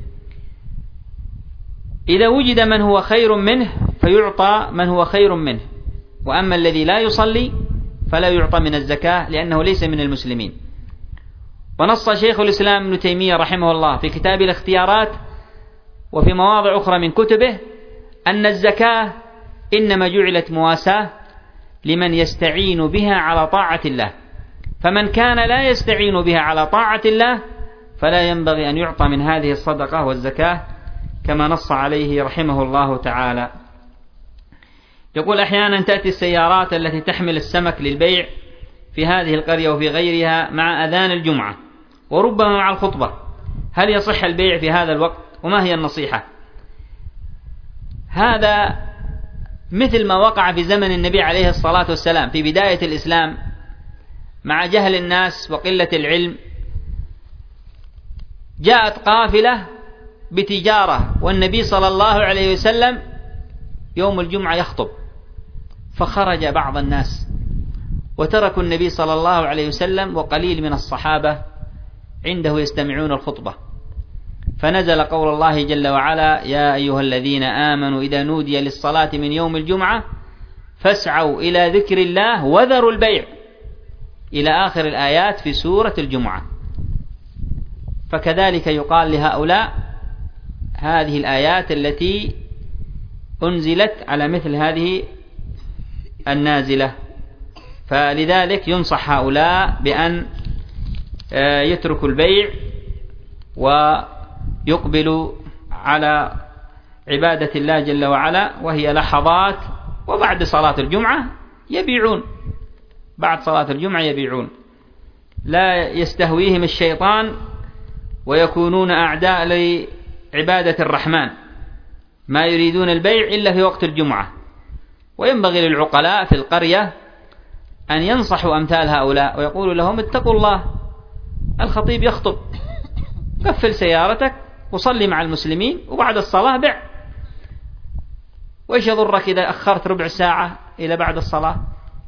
إذا وجد من هو خير منه فيعطى من هو خير منه، وأما الذي لا يصلي فلا يعطى من الزكاة لأنه ليس من المسلمين. ونص شيخ الإسلام ابن تيمية رحمه الله في كتاب الاختيارات وفي مواضع أخرى من كتبه أن الزكاة إنما جعلت مواساة لمن يستعين بها على طاعة الله، فمن كان لا يستعين بها على طاعة الله فلا ينبغي أن يعطى من هذه الصدقة والزكاة كما نص عليه رحمه الله تعالى. يقول: أحيانا تأتي السيارات التي تحمل السمك للبيع في هذه القرية وفي غيرها مع أذان الجمعة وربما مع الخطبة، هل يصح البيع في هذا الوقت؟ وما هي النصيحة؟ هذا مثل ما وقع في زمن النبي عليه الصلاة والسلام في بداية الإسلام مع جهل الناس وقلة العلم. جاءت قافلة بتجارة والنبي صلى الله عليه وسلم يوم الجمعة يخطب، فخرج بعض الناس وتركوا النبي صلى الله عليه وسلم وقليل من الصحابة عنده يستمعون الخطبة، فنزل قول الله جل وعلا: يا أيها الذين آمنوا إذا نودي للصلاة من يوم الجمعة فاسعوا إلى ذكر الله وذروا البيع، إلى آخر الآيات في سورة الجمعة. فكذلك يقال لهؤلاء هذه الآيات التي أنزلت على مثل هذه النازلة، فلذلك ينصح هؤلاء بأن يتركوا البيع ويقبلوا على عبادة الله جل وعلا، وهي لحظات، وبعد صلاة الجمعة يبيعون، بعد صلاة الجمعة يبيعون، لا يستهويهم الشيطان ويكونون أعداء لعبادة الرحمن، ما يريدون البيع إلا في وقت الجمعة. وينبغي للعقلاء في القرية أن ينصحوا أمثال هؤلاء ويقولوا لهم: اتقوا الله، الخطيب يخطب، قفل سيارتك وصلي مع المسلمين وبعد الصلاة بع، وإيش يضرك إذا أخرت ربع ساعة إلى بعد الصلاة؟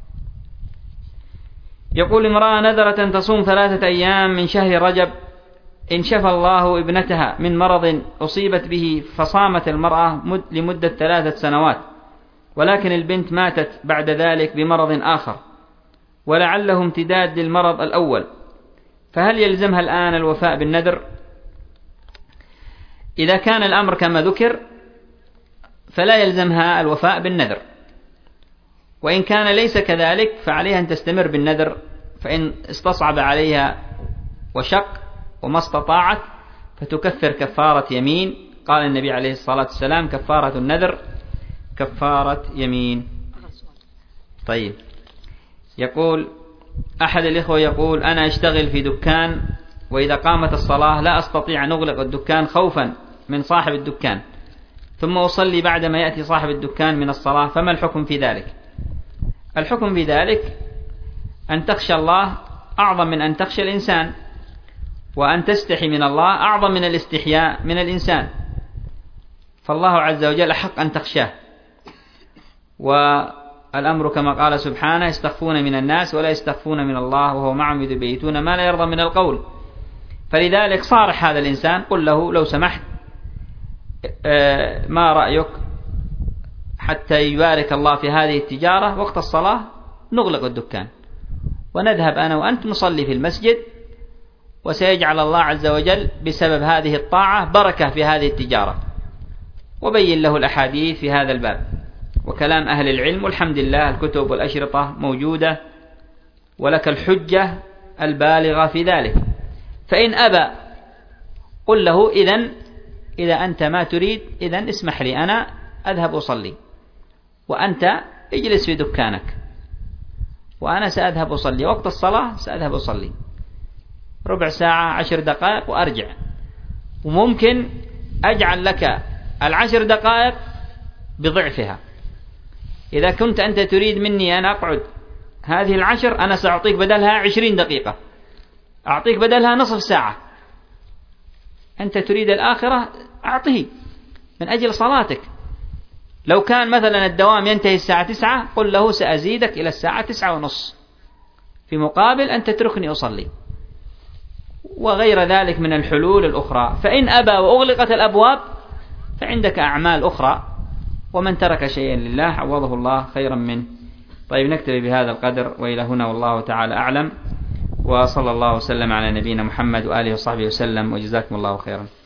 يقول: امرأة نذرت تصوم 3 أيام من شهر رجب، إن شفى الله ابنتها من مرض أصيبت به، فصامت المرأة لمدة 3 سنوات، ولكن البنت ماتت بعد ذلك بمرض آخر ولعله امتداد للمرض الأول، فهل يلزمها الآن الوفاء بالنذر؟ إذا كان الأمر كما ذكر فلا يلزمها الوفاء بالنذر، وإن كان ليس كذلك فعليها أن تستمر بالنذر، فإن استصعب عليها وشق وما استطاعت فتكفر كفارة يمين. قال النبي عليه الصلاة والسلام: كفارة النذر كفارة يمين. طيب، يقول أحد الإخوة يقول: أنا أشتغل في دكان، وإذا قامت الصلاة لا أستطيع أن أغلق الدكان خوفا من صاحب الدكان، ثم أصلي بعدما يأتي صاحب الدكان من الصلاة، فما الحكم في ذلك؟ الحكم في ذلك أن تخشى الله أعظم من أن تخشى الإنسان، وأن تستحي من الله أعظم من الاستحياء من الإنسان، فالله عز وجل أحق أن تخشاه. والأمر كما قال سبحانه: يستخفون من الناس ولا يستخفون من الله وهو معهم إذ يبيتون ما لا يرضى من القول. فلذلك صارح هذا الإنسان، قل له: لو سمحت ما رأيك حتى يبارك الله في هذه التجارة، وقت الصلاة نغلق الدكان. ونذهب أنا وأنت نصلي في المسجد، وسيجعل الله عز وجل بسبب هذه الطاعة بركة في هذه التجارة. وبين له الأحاديث في هذا الباب وكلام أهل العلم، والحمد لله الكتب والأشرطة موجودة، ولك الحجة البالغة في ذلك. فإن أبى قل له إذا أنت ما تريد إذن اسمح لي أنا أذهب أصلي، وأنت اجلس في دكانك، وأنا سأذهب أصلي وقت الصلاة، سأذهب أصلي ربع ساعة 10 دقائق وأرجع. وممكن أجعل لك 10 دقائق بضعفها. إذا كنت أنت تريد مني أن أقعد هذه 10، أنا سأعطيك بدلها 20 دقيقة، أعطيك بدلها نصف ساعة. أنت تريد الآخرة، أعطيه من أجل صلاتك. لو كان مثلا الدوام ينتهي الساعة 9، قل له سأزيدك إلى الساعة 9:30 في مقابل أن تتركني أصلي، وغير ذلك من الحلول الأخرى. فإن أبى وأغلقت الأبواب فعندك أعمال أخرى، ومن ترك شيئا لله عوضه الله خيرا منه. طيب، نكتفي بهذا القدر، وإلى هنا والله تعالى أعلم، وصلى الله وسلم على نبينا محمد وآله وصحبه وسلم، وجزاكم الله خيرا.